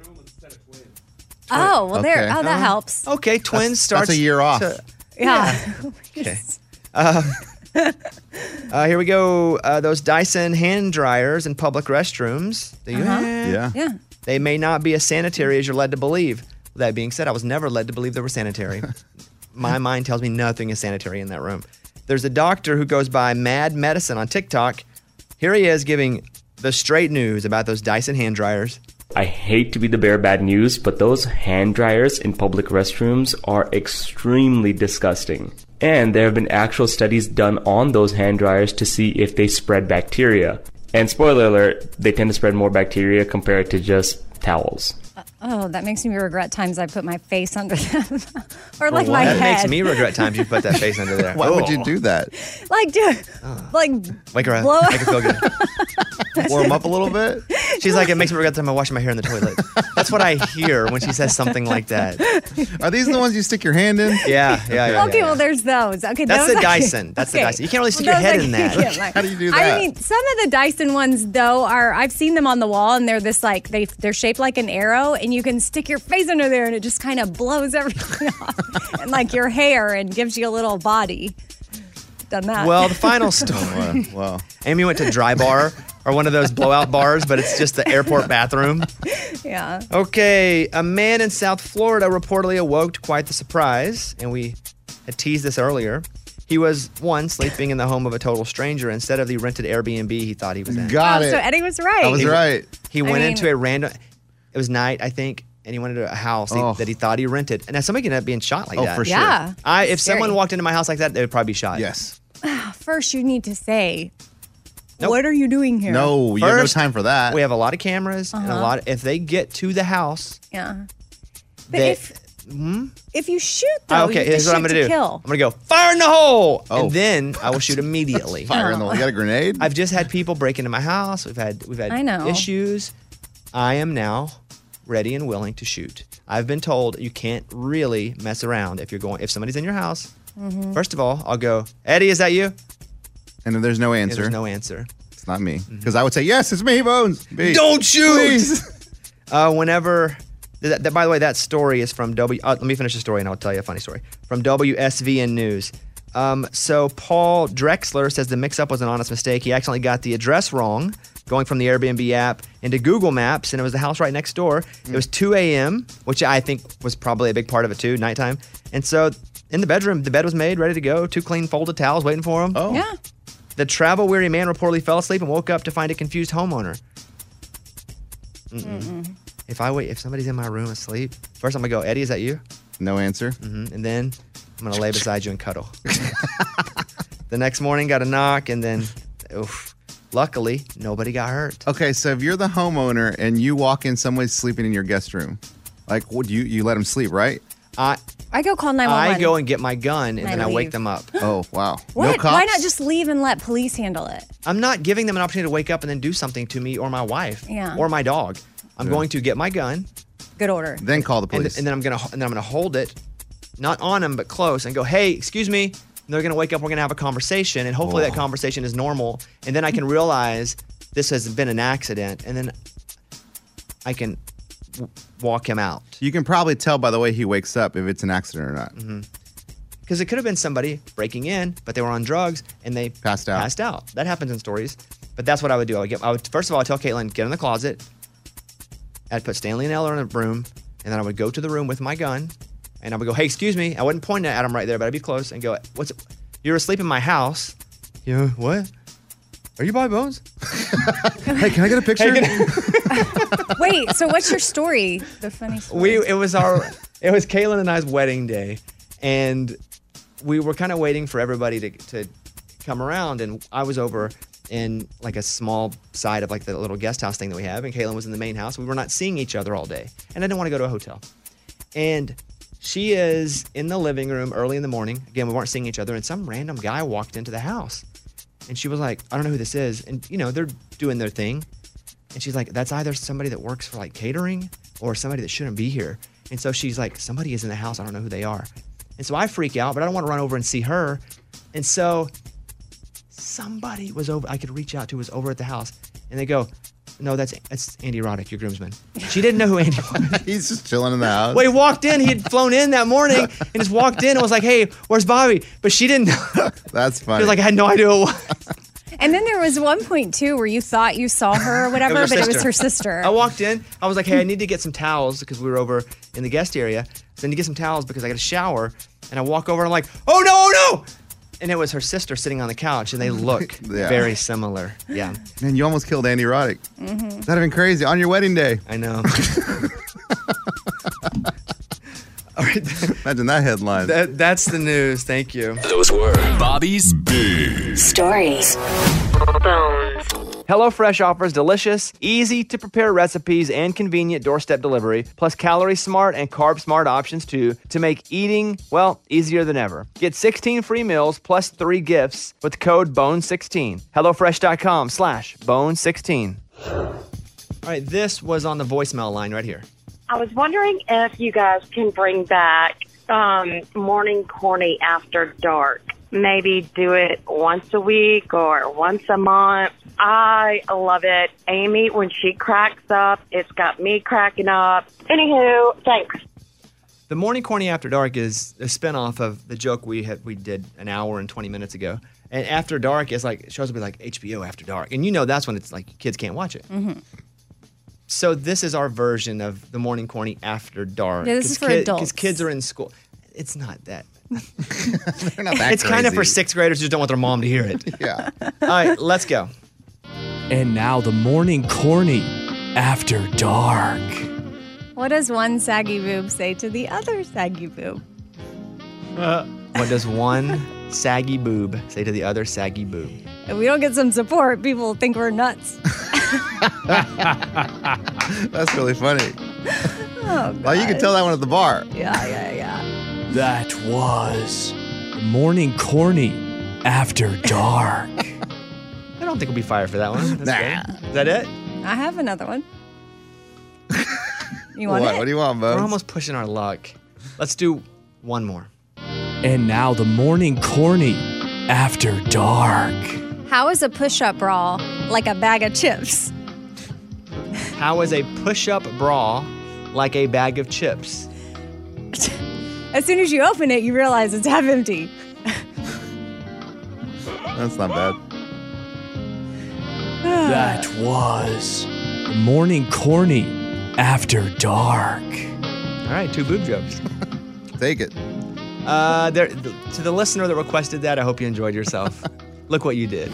Oh, well, there. Okay. Oh, that Uh, helps. Okay, twins That's- starts that's a year off. to- Yeah. Okay. Uh, uh, here we go. Uh, those Dyson hand dryers in public restrooms. Do you? Uh-huh. Yeah. Yeah. They may not be as sanitary as you're led to believe. That being said, I was never led to believe they were sanitary. My mind tells me nothing is sanitary in that room. There's a doctor who goes by Mad Medicine on TikTok. Here he is giving the straight news about those Dyson hand dryers. I hate to be the bearer of bad news, but those hand dryers in public restrooms are extremely disgusting. And there have been actual studies done on those hand dryers to see if they spread bacteria. And spoiler alert, they tend to spread more bacteria compared to just towels. Oh, that makes me regret times I put my face under them. Or like Well, my that head. makes me regret times you put that face under there. Why would you do that? Like, dude, like, Wake her up. blow Make her feel good. Warm up a little bit? She's like, it makes me regret the time I'm washing my hair in the toilet. That's what I hear when she says something like that. Are these the ones you stick your hand in? Yeah, yeah, yeah. okay, yeah, well, there's those. Okay, That's those the I- Dyson. That's the Okay. Dyson. You can't really stick Well, your head those in I that. can't, like- How do you do I that? mean, some of the Dyson ones though are I've seen them on the wall and they're this like they they're shaped like an arrow and you can stick your face under there and it just kind of blows everything off and like your hair and gives you a little body. Done that. Well, the final story. Wow. Amy went to Dry Bar or one of those blowout bars, but it's just the airport bathroom. yeah. Okay, a man in South Florida reportedly awoke to quite the surprise, and we had teased this earlier. He was, one, sleeping in the home of a total stranger instead of the rented Airbnb he thought he was in. Got Oh, it. so Eddie was right. I was He- right. He I went mean- into a random, it was night, I think, and he went into a house he- Oh. that he thought he rented. And now somebody could end up being shot like Oh, that. for sure. Yeah. I, if Scary. someone walked into my house like that, they would probably be shot. Yes. First, you need to say, Nope. "What are you doing here?" No, you have no First, time for that. We have a lot of cameras and a Uh-huh. lot. If they get to the house, Yeah. But they, if Hmm? if you shoot though, Ah, you okay, have to here's what I'm shoot gonna to do. Kill. I'm gonna go fire in the hole, Oh. and then I will shoot immediately. Fire in the hole. You got a grenade? I've just had people break into my house. We've had we've had I know. issues. I am now ready and willing to shoot. I've been told you can't really mess around if you're going if somebody's in your house. Mhm. First of all, I'll go, Eddie, is that you? And then there's no And answer. there's no answer. It's not me. Because I would say, yes, it's me, Bones. B. Don't shoot. Please. Uh, whenever, that, that, by the way, that story is from W. Uh, let me finish the story and I'll tell you a funny story from W S V N News. Um, so Paul Drexler says the mix-up was an honest mistake. He accidentally got the address wrong, going from the Airbnb app into Google Maps, and it was the house right next door. It was two a.m., which I think was probably a big part of it too, nighttime. And so in the bedroom, the bed was made, ready to go. Two clean folded towels waiting for him. Oh. Yeah. The travel-weary man reportedly fell asleep and woke up to find a confused homeowner. Mm-mm. If I wait, if somebody's in my room asleep, first I'm gonna go, Eddie, is that you? No answer. Mm-hmm. And then I'm gonna lay beside you and cuddle. The next morning, got a knock, and then, oof, luckily, nobody got hurt. Okay, so if you're the homeowner and you walk in, somebody's sleeping in your guest room, like, would you you let them sleep, right? I I go call nine one one. I go and get my gun, and And then I I wake leave. them up. Oh, wow. What? No cops? Why not just leave and let police handle it? I'm not giving them an opportunity to wake up and then do something to me or my wife Yeah. or my dog. I'm Yeah. going to get my gun. Good order. Then call the And, police. and then I'm gonna and then I'm gonna hold it, not on them but close, and go, "Hey, excuse me." And they're gonna wake up. We're gonna have a conversation, and hopefully that Oh. conversation is normal. And then I can realize this has been an accident, and then I can w- walk him out. You can probably tell by the way he wakes up if it's an accident or not. Mm-hmm. Because it could have been somebody breaking in, but they were on drugs and they Passed out. Passed out. That happens in stories. But that's what I would do. I would get. I would first of all, I would tell Caitlin, get in the closet. I'd put Stanley and Ella in a room, and then I would go to the room with my gun, and I would go, "Hey, excuse me." I wouldn't point at him right there, but I'd be close and go, "What's? You're asleep in my house? Yeah, what? Are you by Bones? Hey, can I get a picture? Wait, so what's your story? The funny story. We it was our it was Kaylin and I's wedding day, and we were kind of waiting for everybody to to come around, and I was over in like a small side of like the little guest house thing that we have, and Kaylin was in the main house. We were not seeing each other all day, and I didn't want to go to a hotel. And she is in the living room early in the morning. Again, we weren't seeing each other, and some random guy walked into the house, and she was like, "I don't know who this is," and you know they're doing their thing. And she's like, that's either somebody that works for like catering or somebody that shouldn't be here. And so she's like, somebody is in the house. I don't know who they are. And so I freak out, but I don't want to run over and see her. And so somebody was over, I could reach out to, was over at the house. And they go, no, that's that's Andy Roddick, your groomsman. She didn't know who Andy was. He's just chilling in the house. Well, he walked in. He had flown in that morning and just walked in and was like, hey, where's Bobby? But she didn't know. That's She funny. was like, I had no idea who it was. And then there was one point too where you thought you saw her or whatever, It was her but it was sister. her sister. I walked in. I was like, hey, I need to get some towels because we were over in the guest area. So I need to get some towels because I got a shower. And I walk over and I'm like, oh no, oh no! And it was her sister sitting on the couch, and they look Yeah. very similar. Yeah. Man, you almost killed Andy Roddick. Mm-hmm. That'd have been crazy on your wedding day. I know. Imagine that headline. That, that's the news. Thank you. Those were Bobby's Big Stories. HelloFresh offers delicious, easy to prepare recipes and convenient doorstep delivery, plus calorie smart and carb smart options too, to make eating, well, easier than ever. Get sixteen free meals plus three gifts with code bone sixteen. HelloFresh.com slash bone sixteen. All right, this was on the voicemail line right here. I was wondering if you guys can bring back um, Morning Corny After Dark. Maybe do it once a week or once a month. I love it. Amy, when she cracks up, it's got me cracking up. Anywho, thanks. The Morning Corny After Dark is a spinoff of the joke we had we did an hour and twenty minutes ago. And After Dark is like, it shows up like H B O After Dark. And you know that's when it's like kids can't watch it. Mm-hmm. So this is our version of the Morning Corny After Dark. Yeah, this is for Because adults. kids are in school. It's not that. They're not that It's kind of for crazy. sixth graders who just don't want their mom to hear it. Yeah. All right, let's go. And now the Morning Corny After Dark. What does one saggy boob say to the other saggy boob? What does one saggy boob say to the other saggy boob? If we don't get some support, people will think we're nuts. That's really funny. Oh, Well, you can tell that one at the bar. Yeah, yeah, yeah. That was the Morning Corny After Dark. I don't think we'll be fired for that one. That's Nah. good. Is that it? I have another one. You want What? it? What do you want, Bo? We're almost pushing our luck. Let's do one more. And now the Morning Corny After Dark. How is a push-up bra like a bag of chips? How is a push-up bra like a bag of chips? As soon as you open it, you realize it's half empty. That's not bad. That was the Morning Corny After Dark. All right, two boob jokes. Take it. Uh, there, th- to the listener that requested that, I hope you enjoyed yourself. Look what you did.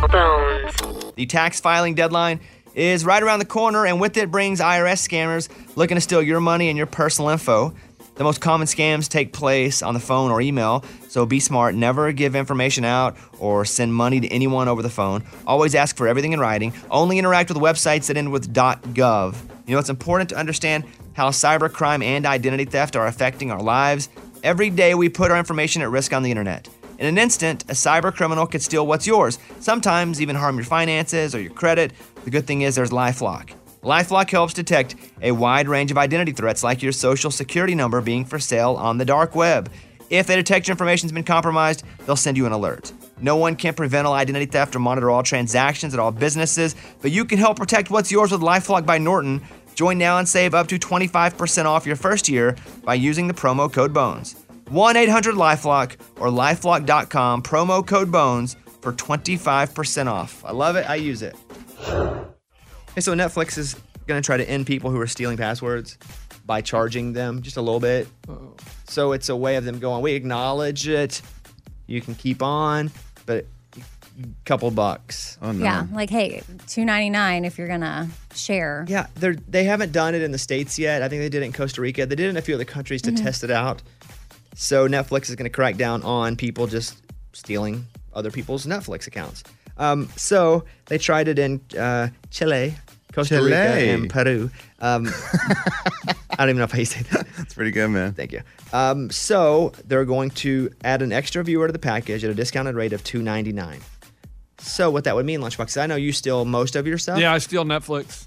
The tax filing deadline is right around the corner, and with it brings I R S scammers looking to steal your money and your personal info. The most common scams take place on the phone or email, so be smart. Never give information out or send money to anyone over the phone. Always ask for everything in writing. Only interact with websites that end with .gov. You know, it's important to understand how cybercrime and identity theft are affecting our lives. Every day we put our information at risk on the internet. In an instant, a cyber criminal could steal what's yours, sometimes even harm your finances or your credit. The good thing is there's LifeLock. LifeLock helps detect a wide range of identity threats like your social security number being for sale on the dark web. If they detect your information's been compromised, they'll send you an alert. No one can prevent all identity theft or monitor all transactions at all businesses, but you can help protect what's yours with LifeLock by Norton. Join now and save up to twenty-five percent off your first year by using the promo code BONES. one eight hundred LifeLock or lifelock dot com, promo code BONES for twenty-five percent off. I love it. I use it. Hey, so Netflix is going to try to end people who are stealing passwords by charging them just a little bit. So it's a way of them going, we acknowledge it. You can keep on, but a couple bucks. Oh, no. Yeah, like, hey, two ninety-nine if you're going to share. Yeah, they're, they haven't done it in the States yet. I think they did it in Costa Rica. They did it in a few other countries to Mhm. test it out. So Netflix is going to crack down on people just stealing other people's Netflix accounts. Um, so they tried it in uh, Chile, Costa Chile. Rica, and Peru. Um, I don't even know if I say that. That's pretty good, man. Thank you. Um, so they're going to add an extra viewer to the package at a discounted rate of two ninety-nine. So what that would mean, Lunchbox, is I know you steal most of your stuff. Yeah, I steal Netflix.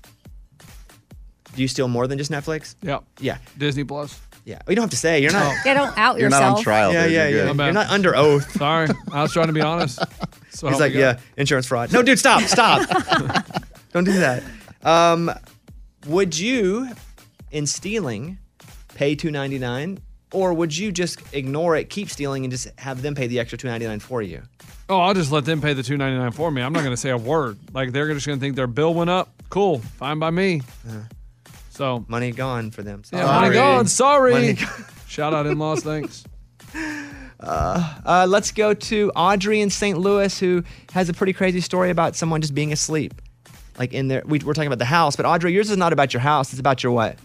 Do you steal more than just Netflix? Yeah. Yeah. Disney Plus. Yeah. Well, you don't have to say. You're not. Yeah, don't out You're yourself. not on trial. Yeah, dude. yeah, You're yeah. good. My You're bad. not under oath. Sorry, I was trying to be honest. So He's help like, me yeah, God. insurance fraud. No, dude, stop, stop. Don't do that. Um, would you, in stealing, pay two ninety-nine, or would you just ignore it, keep stealing, and just have them pay the extra two ninety-nine for you? Oh, I'll just let them pay the two ninety-nine for me. I'm not going to say a word. Like, they're just going to think their bill went up. Cool. Fine by me. Uh, so money gone for them. Yeah, money gone. Sorry. Money gone. Shout out in-laws. Thanks. Uh, uh, let's go to Audrey in Saint Louis, who has a pretty crazy story about someone just being asleep. Like in there, we, we're talking about the house, but Audrey, yours is not about your house. It's about your what?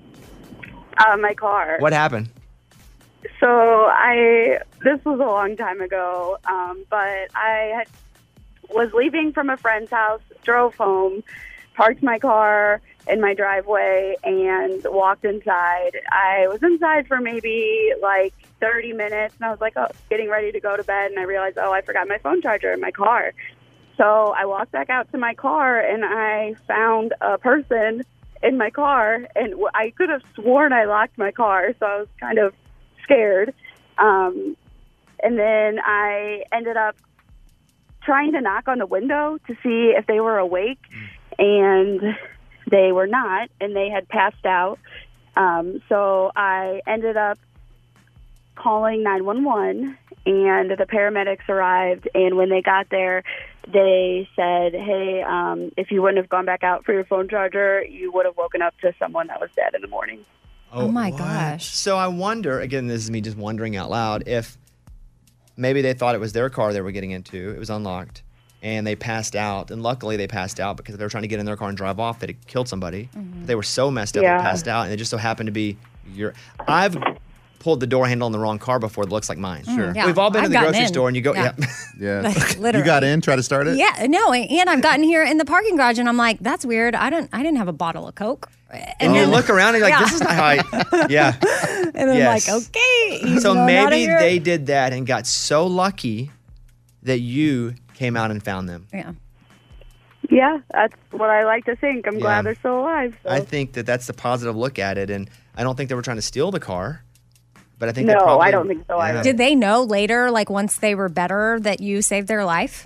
Uh, my car. What happened? So I, this was a long time ago, um, but I had, was leaving from a friend's house, drove home, parked my car in my driveway, and walked inside. I was inside for maybe like thirty minutes, and I was like, oh, getting ready to go to bed, and I realized, oh, I forgot my phone charger in my car. So I walked back out to my car, and I found a person in my car, and I could have sworn I locked my car, so I was kind of scared. Um, and then I ended up trying to knock on the window to see if they were awake, and they were not, and they had passed out. Um, so I ended up calling nine one one, and the paramedics arrived, and when they got there, they said, hey, um, if you wouldn't have gone back out for your phone charger, you would have woken up to someone that was dead in the morning. Oh, my what? gosh. So I wonder, again, this is me just wondering out loud, if maybe they thought it was their car they were getting into, it was unlocked, and they passed out. And luckily they passed out because if they were trying to get in their car and drive off, they'd have killed somebody. Mhm. They were so messed up Yeah. they passed out, and it just so happened to be your. I've pulled the door handle on the wrong car before that looks like mine. Mm, Sure. yeah. We've all been I've to the gotten grocery in. store and you go, Yeah. yeah. Yeah. Like, literally. You got in, try to start it? Yeah, no, and I've gotten here in the parking garage, and I'm like, that's weird. I didn't, I didn't have a bottle of Coke. And you look around and you're like, this is not how I, yeah. And I'm Yes. like, okay. he's So going out of maybe here. they did that and got so lucky that you came out and found them. Yeah. Yeah, that's what I like to think. I'm Yeah. glad they're still alive. So. I think that that's the positive look at it. And I don't think they were trying to steal the car, but I think they No, probably, I don't think so either. Did they know later, like once they were better, that you saved their life?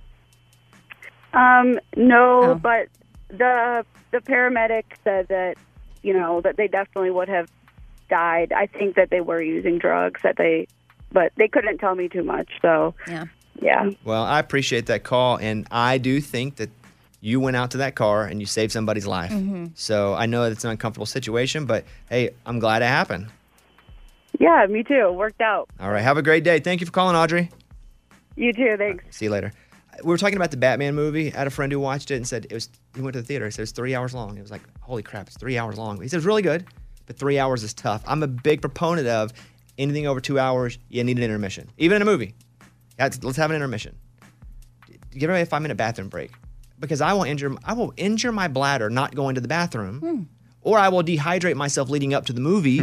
Um, no, Oh. but the the paramedic said that, you know, that they definitely would have died. I think that they were using drugs, that they, but they couldn't tell me too much. So, yeah. Yeah. Well, I appreciate that call. And I do think that you went out to that car and you saved somebody's life. Mhm. So I know it's an uncomfortable situation, but hey, I'm glad it happened. Yeah, me too. Worked out. All right. Have a great day. Thank you for calling, Audrey. You too. Thanks. See you later. We were talking about the Batman movie. I had a friend who watched it and said it was. He went to the theater. He said it was three hours long. It was like, holy crap, it's three hours long. He said it was really good, but three hours is tough. I'm a big proponent of anything over two hours. You need an intermission, even in a movie. Let's let's have an intermission. Give me a five minute bathroom break, because I will injure. I will injure my bladder not going to the bathroom, Hmm. or I will dehydrate myself leading up to the movie,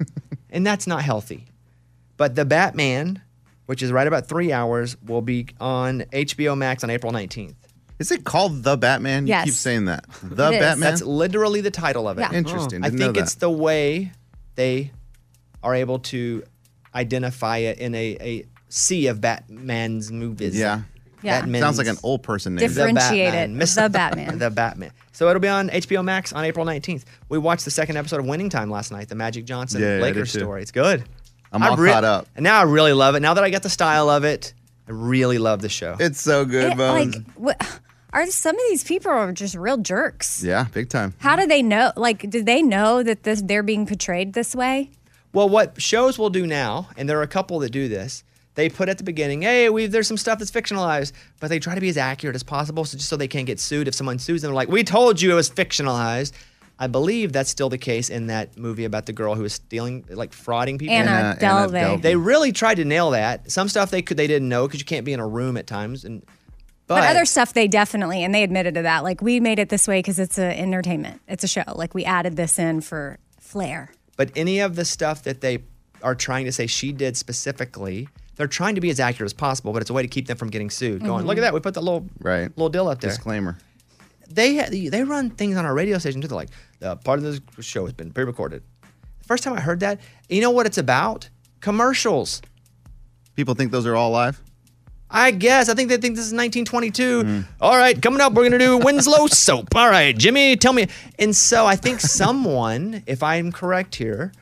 and that's not healthy. But the Batman, which is right about three hours, will be on H B O Max on April nineteenth. Is it called The Batman? Yes. You keep saying that. The It is. Batman? That's literally the title of it. Yeah. Interesting. I Didn't think know it's that. the way they are able to identify it in a, a sea of Batman's movies. Yeah. Yeah. Batman's- Sounds like an old person name. Differentiate it. Miss- The Batman. the Batman. So it'll be on H B O Max on April nineteenth. We watched the second episode of Winning Time last night, the Magic Johnson Yeah, yeah, I Lakers did too. story. It's good. I'm I all re- caught up. And now I really love it. Now that I got the style of it, I really love the show. It's so good, It- Bones. like, what, are some of these people are just real jerks? Yeah, big time. How do they know? Like, did they know that this they're being portrayed this way? Well, what shows will do now, and there are a couple that do this, they put at the beginning, hey, we there's some stuff that's fictionalized, but they try to be as accurate as possible, so just so they can't get sued. If someone sues them, they're like, we told you it was fictionalized. I believe that's still the case in that movie about the girl who was stealing, like frauding people. Anna Anna- Delvey. Anna Delvey. They really tried to nail that. Some stuff they could they didn't know because you can't be in a room at times, and But, but, other stuff they definitely, and they admitted to that. Like, we made it this way because it's a entertainment. It's a show. Like, we added this in for flair. But any of the stuff that they are trying to say she did specifically, they're trying to be as accurate as possible, but it's a way to keep them from getting sued. Going, Mhm. look at that, we put the little right. little deal up there. Disclaimer. They ha- they run things on our radio station too. They're like, the part of this show has been pre-recorded. The first time I heard that, you know what it's about? Commercials. People think those are all live? I guess. I think they think this is nineteen twenty-two. All right, coming up, we're going to do Winslow soap. All right, Jimmy, tell me. And so I think someone, if I'm correct here,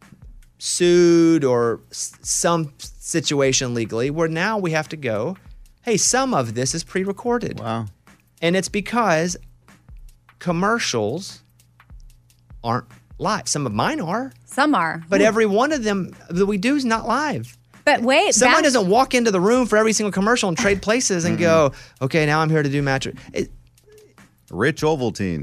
sued or s- some situation legally where now we have to go Hey, some of this is pre-recorded. Wow. And it's because commercials aren't live. Some of mine are. Some are. But Ooh. every one of them that we do is not live. But wait, Someone back- doesn't walk into the room for every single commercial and trade places and go, okay, now I'm here to do match. It, Rich Ovaltine.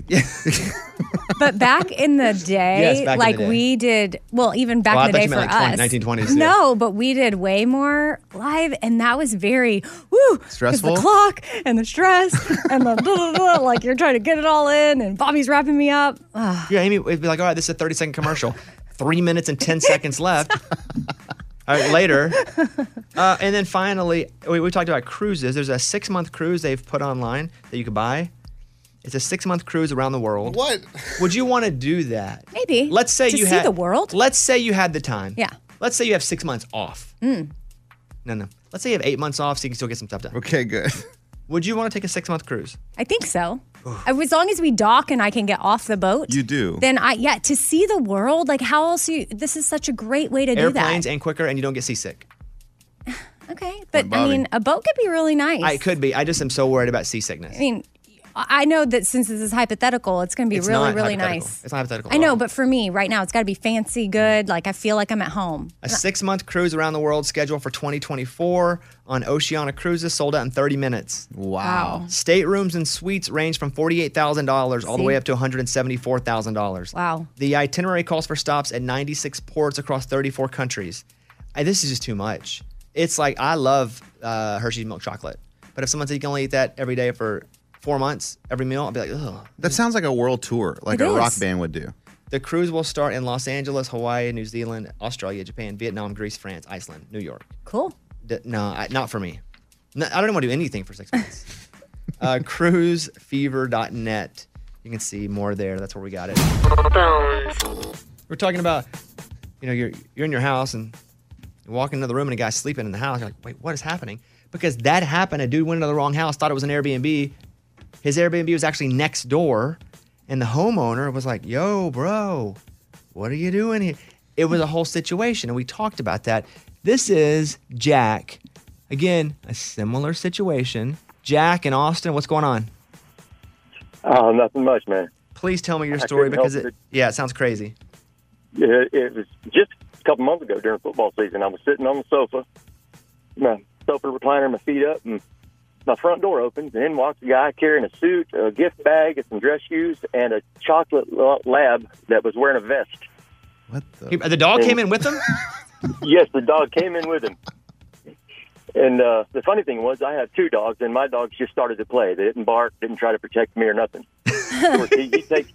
But back in the day, Yes, back in like the day. we did, well, even back Oh, I in the thought day you for meant like twenty us. nineteen twenties, yeah. No, but we did way more live, and that was very, woo. 'cause Stressful? The clock and the stress and the, blah, blah, blah, like you're trying to get it all in, and Bobby's wrapping me up. Ugh. Yeah, Amy, it'd be like, all right, this is a thirty second commercial. Three minutes and ten seconds left. All right, later. Uh, and then finally, we, we talked about cruises. There's a six month cruise they've put online that you can buy. It's a six month cruise around the world. What? Would you want to do that? Maybe. Let's say To you see had the world? Let's say you had the time. Yeah. Let's say you have six months off. Mm. No, no. Let's say you have eight months off so you can still get some stuff done. Okay, good. Would you want to take a six month cruise? I think so. As long as we dock and I can get off the boat. You do. Then I, yeah, to see the world, like how else you, this is such a great way to do that. Airplanes and quicker, and you don't get seasick. Okay. But I Bobby. mean, a boat could be really nice. I could be. I just am so worried about seasickness. I mean, I know that since this is hypothetical, it's going to be It's really, not really hypothetical. nice. It's not hypothetical. I at know, all. but for me, right now, it's got to be fancy, good. Like I feel like I'm at home. A six month cruise around the world scheduled for twenty twenty-four on Oceana Cruises, sold out in thirty minutes. Wow. Staterooms and suites range from forty-eight thousand dollars all the See? way up to one hundred seventy-four thousand dollars. Wow. The itinerary calls for stops at ninety-six ports across thirty-four countries. I, this is just too much. It's like, I love uh, Hershey's milk chocolate. But if someone said you can only eat that every day for four months, every meal, I'll be like, ugh. That sounds like a world tour, like It a rock is. band would do. The cruise will start in Los Angeles, Hawaii, New Zealand, Australia, Japan, Vietnam, Greece, France, Iceland, New York. Cool. D- no, I, not for me. No, I don't want to do anything for six months. uh, cruise fever dot net. You can see more there. That's where we got it. We're talking about, you know, you're you're in your house and you walk into the room and a guy's sleeping in the house. You're like, wait, what is happening? Because that happened. A dude went into the wrong house, thought it was an Airbnb. His Airbnb was actually next door, and the homeowner was like, yo, bro, what are you doing here? It was a whole situation, and we talked about that. This is Jack. Again, a similar situation. Jack in Austin, what's going on? Oh, nothing much, man. Please tell me your I story couldn't because help it, yeah, it sounds crazy. It, it was just a couple months ago during football season. I was sitting on the sofa, my sofa recliner, my feet up, and my front door opens, and in walks a guy carrying a suit, a gift bag, and some dress shoes, and a chocolate la- lab that was wearing a vest. What the? He, the dog came in with him? Yes, the dog came in with him. And uh, the funny thing was, I have two dogs, and my dogs just started to play. They didn't bark, didn't try to protect me or nothing. Of course, he, he takes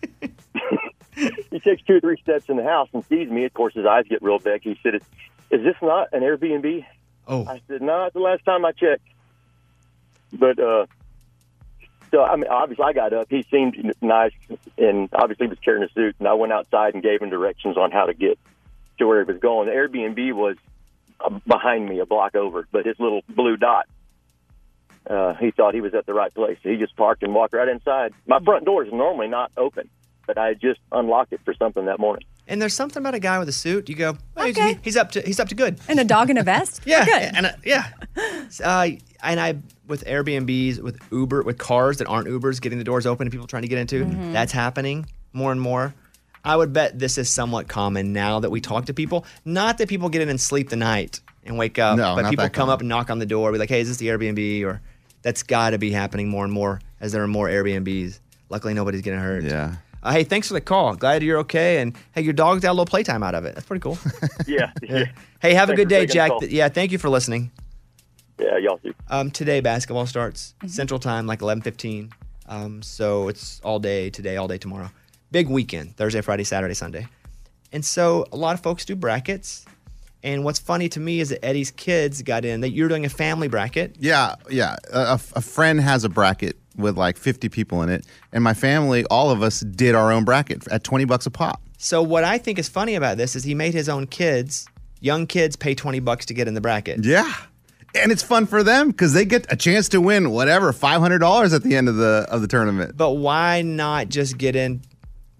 he takes two or three steps in the house and sees me. Of course, his eyes get real big. He said, "Is this not an Airbnb?" Oh, I said, "No, it's the last time I checked." But uh, so I mean, obviously, I got up. He seemed nice, and obviously was carrying a suit. And I went outside and gave him directions on how to get to where he was going. The Airbnb was behind me, a block over, but his little blue dot, uh, he thought he was at the right place. He just parked and walked right inside. My front door is normally not open, but I just unlocked it for something that morning. And there's something about a guy with a suit. You go, oh, he's, he- he's up to he's up to good. And a dog in a vest? Yeah, Good. and uh, yeah, uh, and I with Airbnbs, with Uber, with cars that aren't Ubers, getting the doors open and people trying to get into. Mhm. That's happening more and more. I would bet this is somewhat common now that we talk to people. Not that people get in and sleep the night and wake up, No, but not people that come up and knock on the door, be like, "Hey, is this the Airbnb?" Or that's got to be happening more and more as there are more Airbnbs. Luckily, nobody's getting hurt. Yeah. Uh, hey, thanks for the call. Glad you're okay. And hey, your dog got a little playtime out of it. That's pretty cool. Yeah. yeah. Hey, have a Thanks good for day, taking the Jack. call. Th- Yeah, thank you for listening. Yeah, y'all too. Um, today basketball starts Central Time, like eleven fifteen. Um, so it's all day today, all day tomorrow. Big weekend: Thursday, Friday, Saturday, Sunday. And so a lot of folks do brackets. And what's funny to me is that Eddie's kids got in. That you're doing a family bracket. Yeah, yeah. A, a friend has a bracket with like fifty people in it, and my family, all of us, did our own bracket at twenty bucks a pop. So what I think is funny about this is he made his own kids, young kids, pay twenty bucks to get in the bracket. Yeah. And it's fun for them because they get a chance to win whatever five hundred dollars at the end of the of the tournament. But why not just get in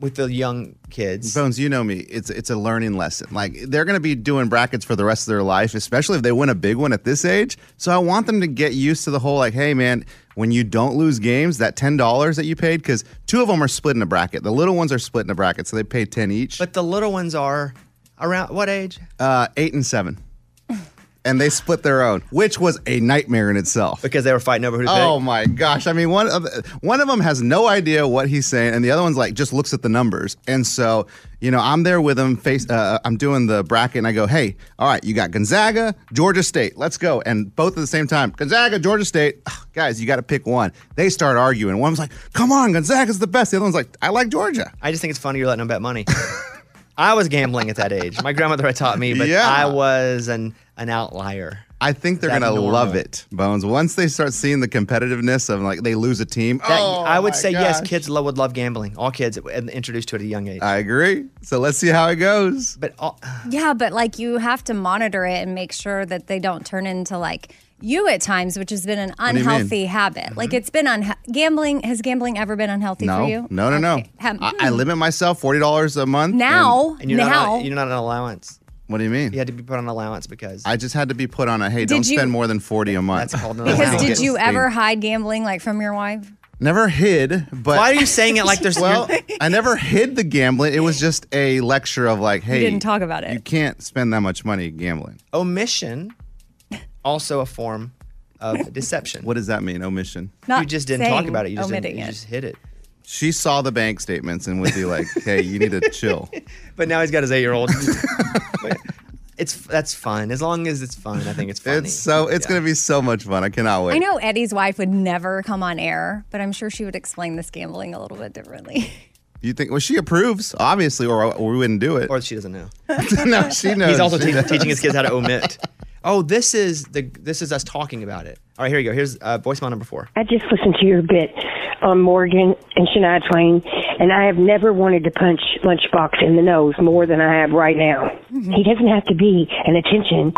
with the young kids. Bones, you know me. It's it's a learning lesson. Like, they're going to be doing brackets for the rest of their life, especially if they win a big one at this age. So I want them to get used to the whole, like, hey, man, when you don't lose games, that ten dollars that you paid, because two of them are split in a bracket. The little ones are split in a bracket, so they pay ten each. But the little ones are around what age? Uh, eight and seven. And they split their own, which was a nightmare in itself. Because they were fighting over who to pick? Oh, my gosh. I mean, one of, one of them has no idea what he's saying, and the other one's like, just looks at the numbers. And so, you know, I'm there with him. Face, uh, I'm doing the bracket, and I go, hey, all right, you got Gonzaga, Georgia State. Let's go. And both at the same time, Gonzaga, Georgia State. Ugh, guys, you got to pick one. They start arguing. One was like, come on, Gonzaga's the best. The other one's like, I like Georgia. I just think it's funny you're letting them bet money. I was gambling at that age. My grandmother had taught me, but Yeah. I was an, an outlier. I think they're Is that going to normal? love it, Bones. Once they start seeing the competitiveness of, like, they lose a team. That- oh, I would my say yes, gosh. kids lo- would love gambling. All kids and introduced to it at a young age. I agree. So let's see how it goes. But all, Yeah, but like you have to monitor it and make sure that they don't turn into like you at times, which has been an do you mean? unhealthy habit. Like it's been unha- gambling. Has gambling ever been unhealthy No, for you? no, no, no. Okay. Um, I, I limit myself forty dollars a month. Now, and you're now, not on, you're not on allowance. What do you mean? You had to be put on allowance because I just had to be put on a, hey, Did don't you- spend more than forty a month. that's called an because allowance. did you Getting ever paid. hide gambling like from your wife? Never hid, but Why are you saying it like there's well, I never hid the gambling. It was just a lecture of like, hey, You didn't talk about you it. can't spend that much money gambling. omission? Also a form of deception. What does that mean? Omission. Not you just didn't talk saying, about it. You just, didn't, omitting you it. just hid it. She saw the bank statements and would be like, hey, you need to chill. But now he's got his eight-year-old. It's that's fun. As long as it's fun, I think it's funny. It's so it's Yeah. gonna be so much fun. I cannot wait. I know Eddie's wife would never come on air, but I'm sure she would explain this gambling a little bit differently. You think? Well, she approves, obviously, or, or we wouldn't do it. Or she doesn't know. No, she knows. He's also She te- knows. teaching his kids how to omit. Oh, this is the this is us talking about it. All right, here you go. Here's uh, voicemail number four. I just listened to your bit on Morgan and Shania Twain, and I have never wanted to punch Lunchbox in the nose more than I have right now. He doesn't have to be an attention.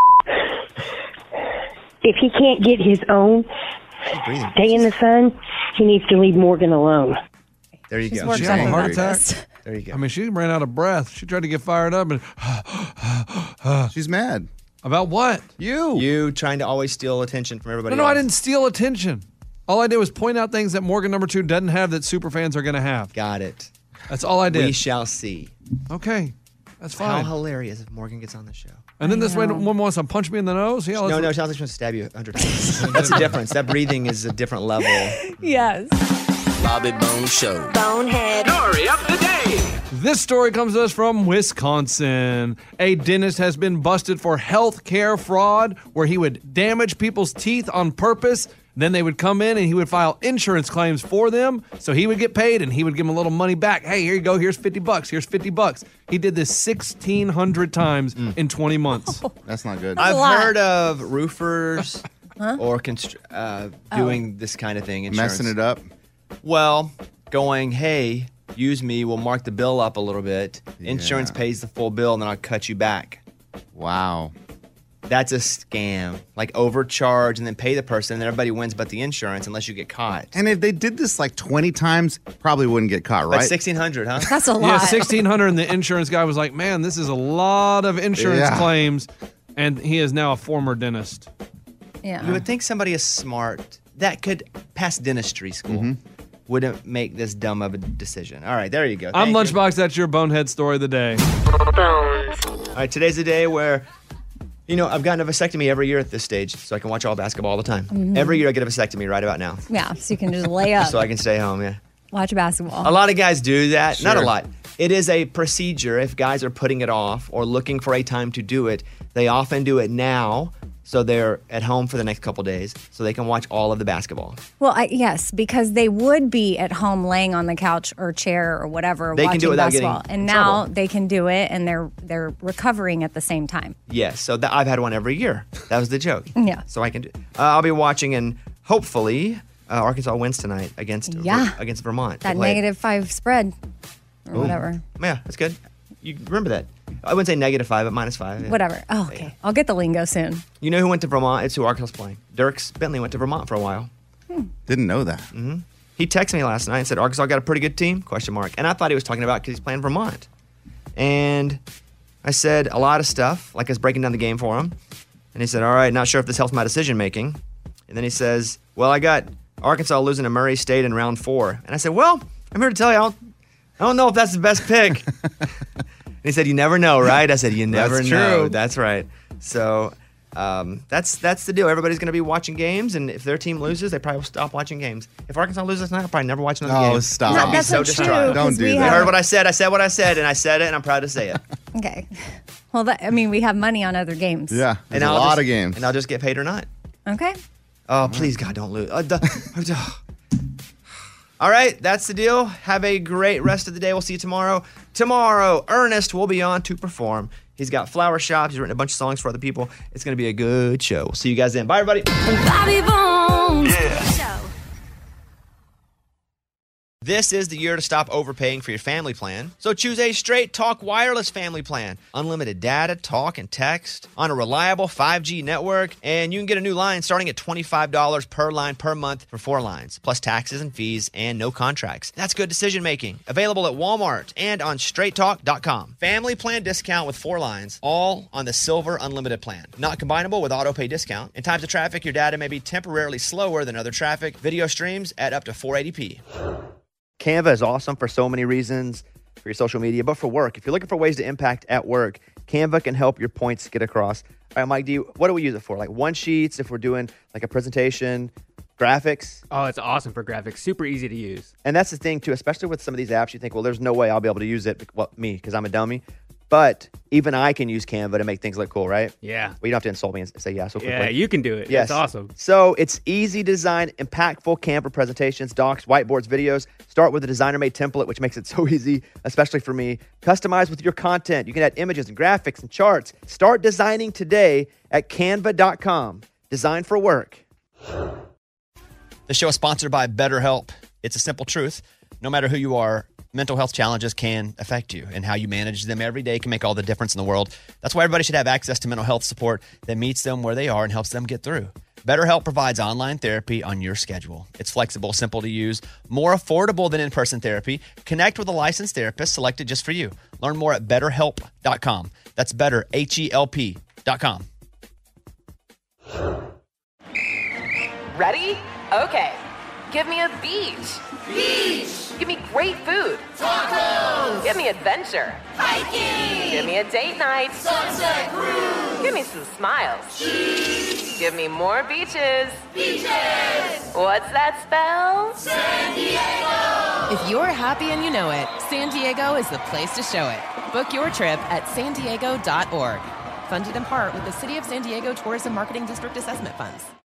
If he can't get his own day in the sun, he needs to leave Morgan alone. There you She's go. worked She up had a heart about attack. this. There you go. I mean, she ran out of breath. She tried to get fired up, and She's mad. about what? You. You trying to always steal attention from everybody No, no, else. I didn't steal attention. All I did was point out things that Morgan number two doesn't have that super fans are going to have. Got it. That's all I did. We shall see. Okay, that's How fine. hilarious if Morgan gets on the show. And then this one one wants to punch me in the nose. Yeah, No, let's- no, it sounds like she's going to stab you a hundred times. That's the difference. That breathing is a different level. Yes. Bobby Bone Show. Bonehead. Story of the day. This story comes to us from Wisconsin. A dentist has been busted for health care fraud where he would damage people's teeth on purpose. Then they would come in and he would file insurance claims for them. So he would get paid and he would give them a little money back. Hey, here you go. Here's fifty bucks. Here's fifty bucks. He did this sixteen hundred times in twenty months. That's not good. I've a lot. heard of roofers or constr- uh, doing this kind of thing. Insurance. Messing it up. Well, going, hey, use me. We'll mark the bill up a little bit. Insurance Yeah. pays the full bill, and then I'll cut you back. Wow. That's a scam. Like overcharge and then pay the person, and then everybody wins but the insurance unless you get caught. And if they did this like twenty times, probably wouldn't get caught, But right? sixteen hundred, huh? That's a lot. Yeah, sixteen hundred, and the insurance guy was like, man, this is a lot of insurance Yeah. claims. And he is now a former dentist. Yeah. You would think somebody as smart that could pass dentistry school Mm-hmm. wouldn't make this dumb of a decision. All right, there you go. I'm Thank you. Lunchbox. That's your bonehead story of the day. All right, today's the day where, you know, I've gotten a vasectomy every year at this stage, so I can watch all basketball all the time. Mhm. Every year I get a vasectomy right about now, Yeah, so you can just lay up, so I can stay home. Yeah, watch basketball. a lot of guys do that. Not a Sure. lot. It is a procedure. If guys are putting it off or looking for a time to do it, they often do it now, so they're at home for the next couple days, so they can watch all of the basketball. Well, I, yes, because they would be at home laying on the couch or chair or whatever They can watching do it without getting basketball, and in now trouble. they can do it, and they're they're recovering at the same time. Yes, so that, I've had one every year. That was the joke. Yeah. So I can do. Uh, I'll be watching, and hopefully uh, Arkansas wins tonight against Yeah. against Vermont. to That play- negative five spread or Ooh. whatever, Yeah, that's good. You remember that? I wouldn't say negative five, but minus five. yeah. whatever. Oh, okay. I'll get the lingo soon. You know who went to Vermont? It's who Arkansas playing. Dirks Bentley went to Vermont for a while. Didn't know that. Mm-hmm. he texted me last night and said, Arkansas got a pretty good team, question mark. And I thought he was talking about because he's playing Vermont. And I said a lot of stuff, like I was breaking down the game for him. And he said, all right, not sure if this helps my decision making. And then he says, well, I got Arkansas losing to Murray State in round four. And I said, well, I'm here to tell you, I don't, I don't know if that's the best pick. And he said, you never know, right? I said, you never That's know. true. That's right. So um, that's that's the deal. Everybody's going to be watching games, and if their team loses, they probably will stop watching games. If Arkansas loses tonight, I'll probably never watch another Oh, game. stop. I'll be That's so not true, distraught. Don't do we that. You have- heard what I said. I said what I said, and I said it, and I'm proud to say it. Okay. Well, that, I mean, we have money on other games. Yeah, there's And a I'll lot just- of games. And I'll just get paid or not. Okay. Oh, please, God, don't lose. Uh, duh. All right, that's the deal. Have a great rest of the day. We'll see you tomorrow. Tomorrow, Ernest will be on to perform. He's got flower shops. He's written a bunch of songs for other people. It's going to be a good show. We'll see you guys then. Bye, everybody. Bobby Bones Show. This is the year to stop overpaying for your family plan. So choose a Straight Talk Wireless family plan. Unlimited data, talk, and text on a reliable five G network. And you can get a new line starting at twenty-five dollars per line per month for four lines, plus taxes and fees and no contracts. That's good decision making. Available at Walmart and on straight talk dot com. Family plan discount with four lines, all on the Silver Unlimited plan. Not combinable with auto pay discount. In times of traffic, your data may be temporarily slower than other traffic. Video streams at up to four eighty p. Canva is awesome for so many reasons, for your social media, but for work. If you're looking for ways to impact at work, Canva can help your points get across. All right, Mike, do you, what do we use it for? Like one sheets, if we're doing like a presentation, graphics? Oh, it's awesome for graphics. Super easy to use. And that's the thing, too, especially with some of these apps, you think, well, there's no way I'll be able to use it. Well, me, because I'm a dummy. But even I can use Canva to make things look cool, right? Yeah. Well, you don't have to insult me and say yeah so quickly. Yeah, you can do it. Yes. It's awesome. So it's easy design, impactful Canva presentations, docs, whiteboards, videos. Start with a designer-made template, which makes it so easy, especially for me. Customize with your content. You can add images and graphics and charts. Start designing today at canva dot com. Design for work. The show is sponsored by BetterHelp. It's a simple truth. No matter who you are, mental health challenges can affect you, and how you manage them every day can make all the difference in the world. That's why everybody should have access to mental health support that meets them where they are and helps them get through. BetterHelp provides online therapy on your schedule. It's flexible, simple to use, more affordable than in-person therapy. Connect with a licensed therapist selected just for you. Learn more at better help dot com. That's better, H E L P dot com. Ready? Okay. Give me a beach. Beach. Give me great food. Tacos. Give me adventure. Hiking. Give me a date night. Sunset cruise. Give me some smiles. Cheese. Give me more beaches. Beaches. What's that spell? San Diego. If you're happy and you know it, San Diego is the place to show it. Book your trip at san diego dot org. Funded in part with the City of San Diego Tourism Marketing District Assessment Funds.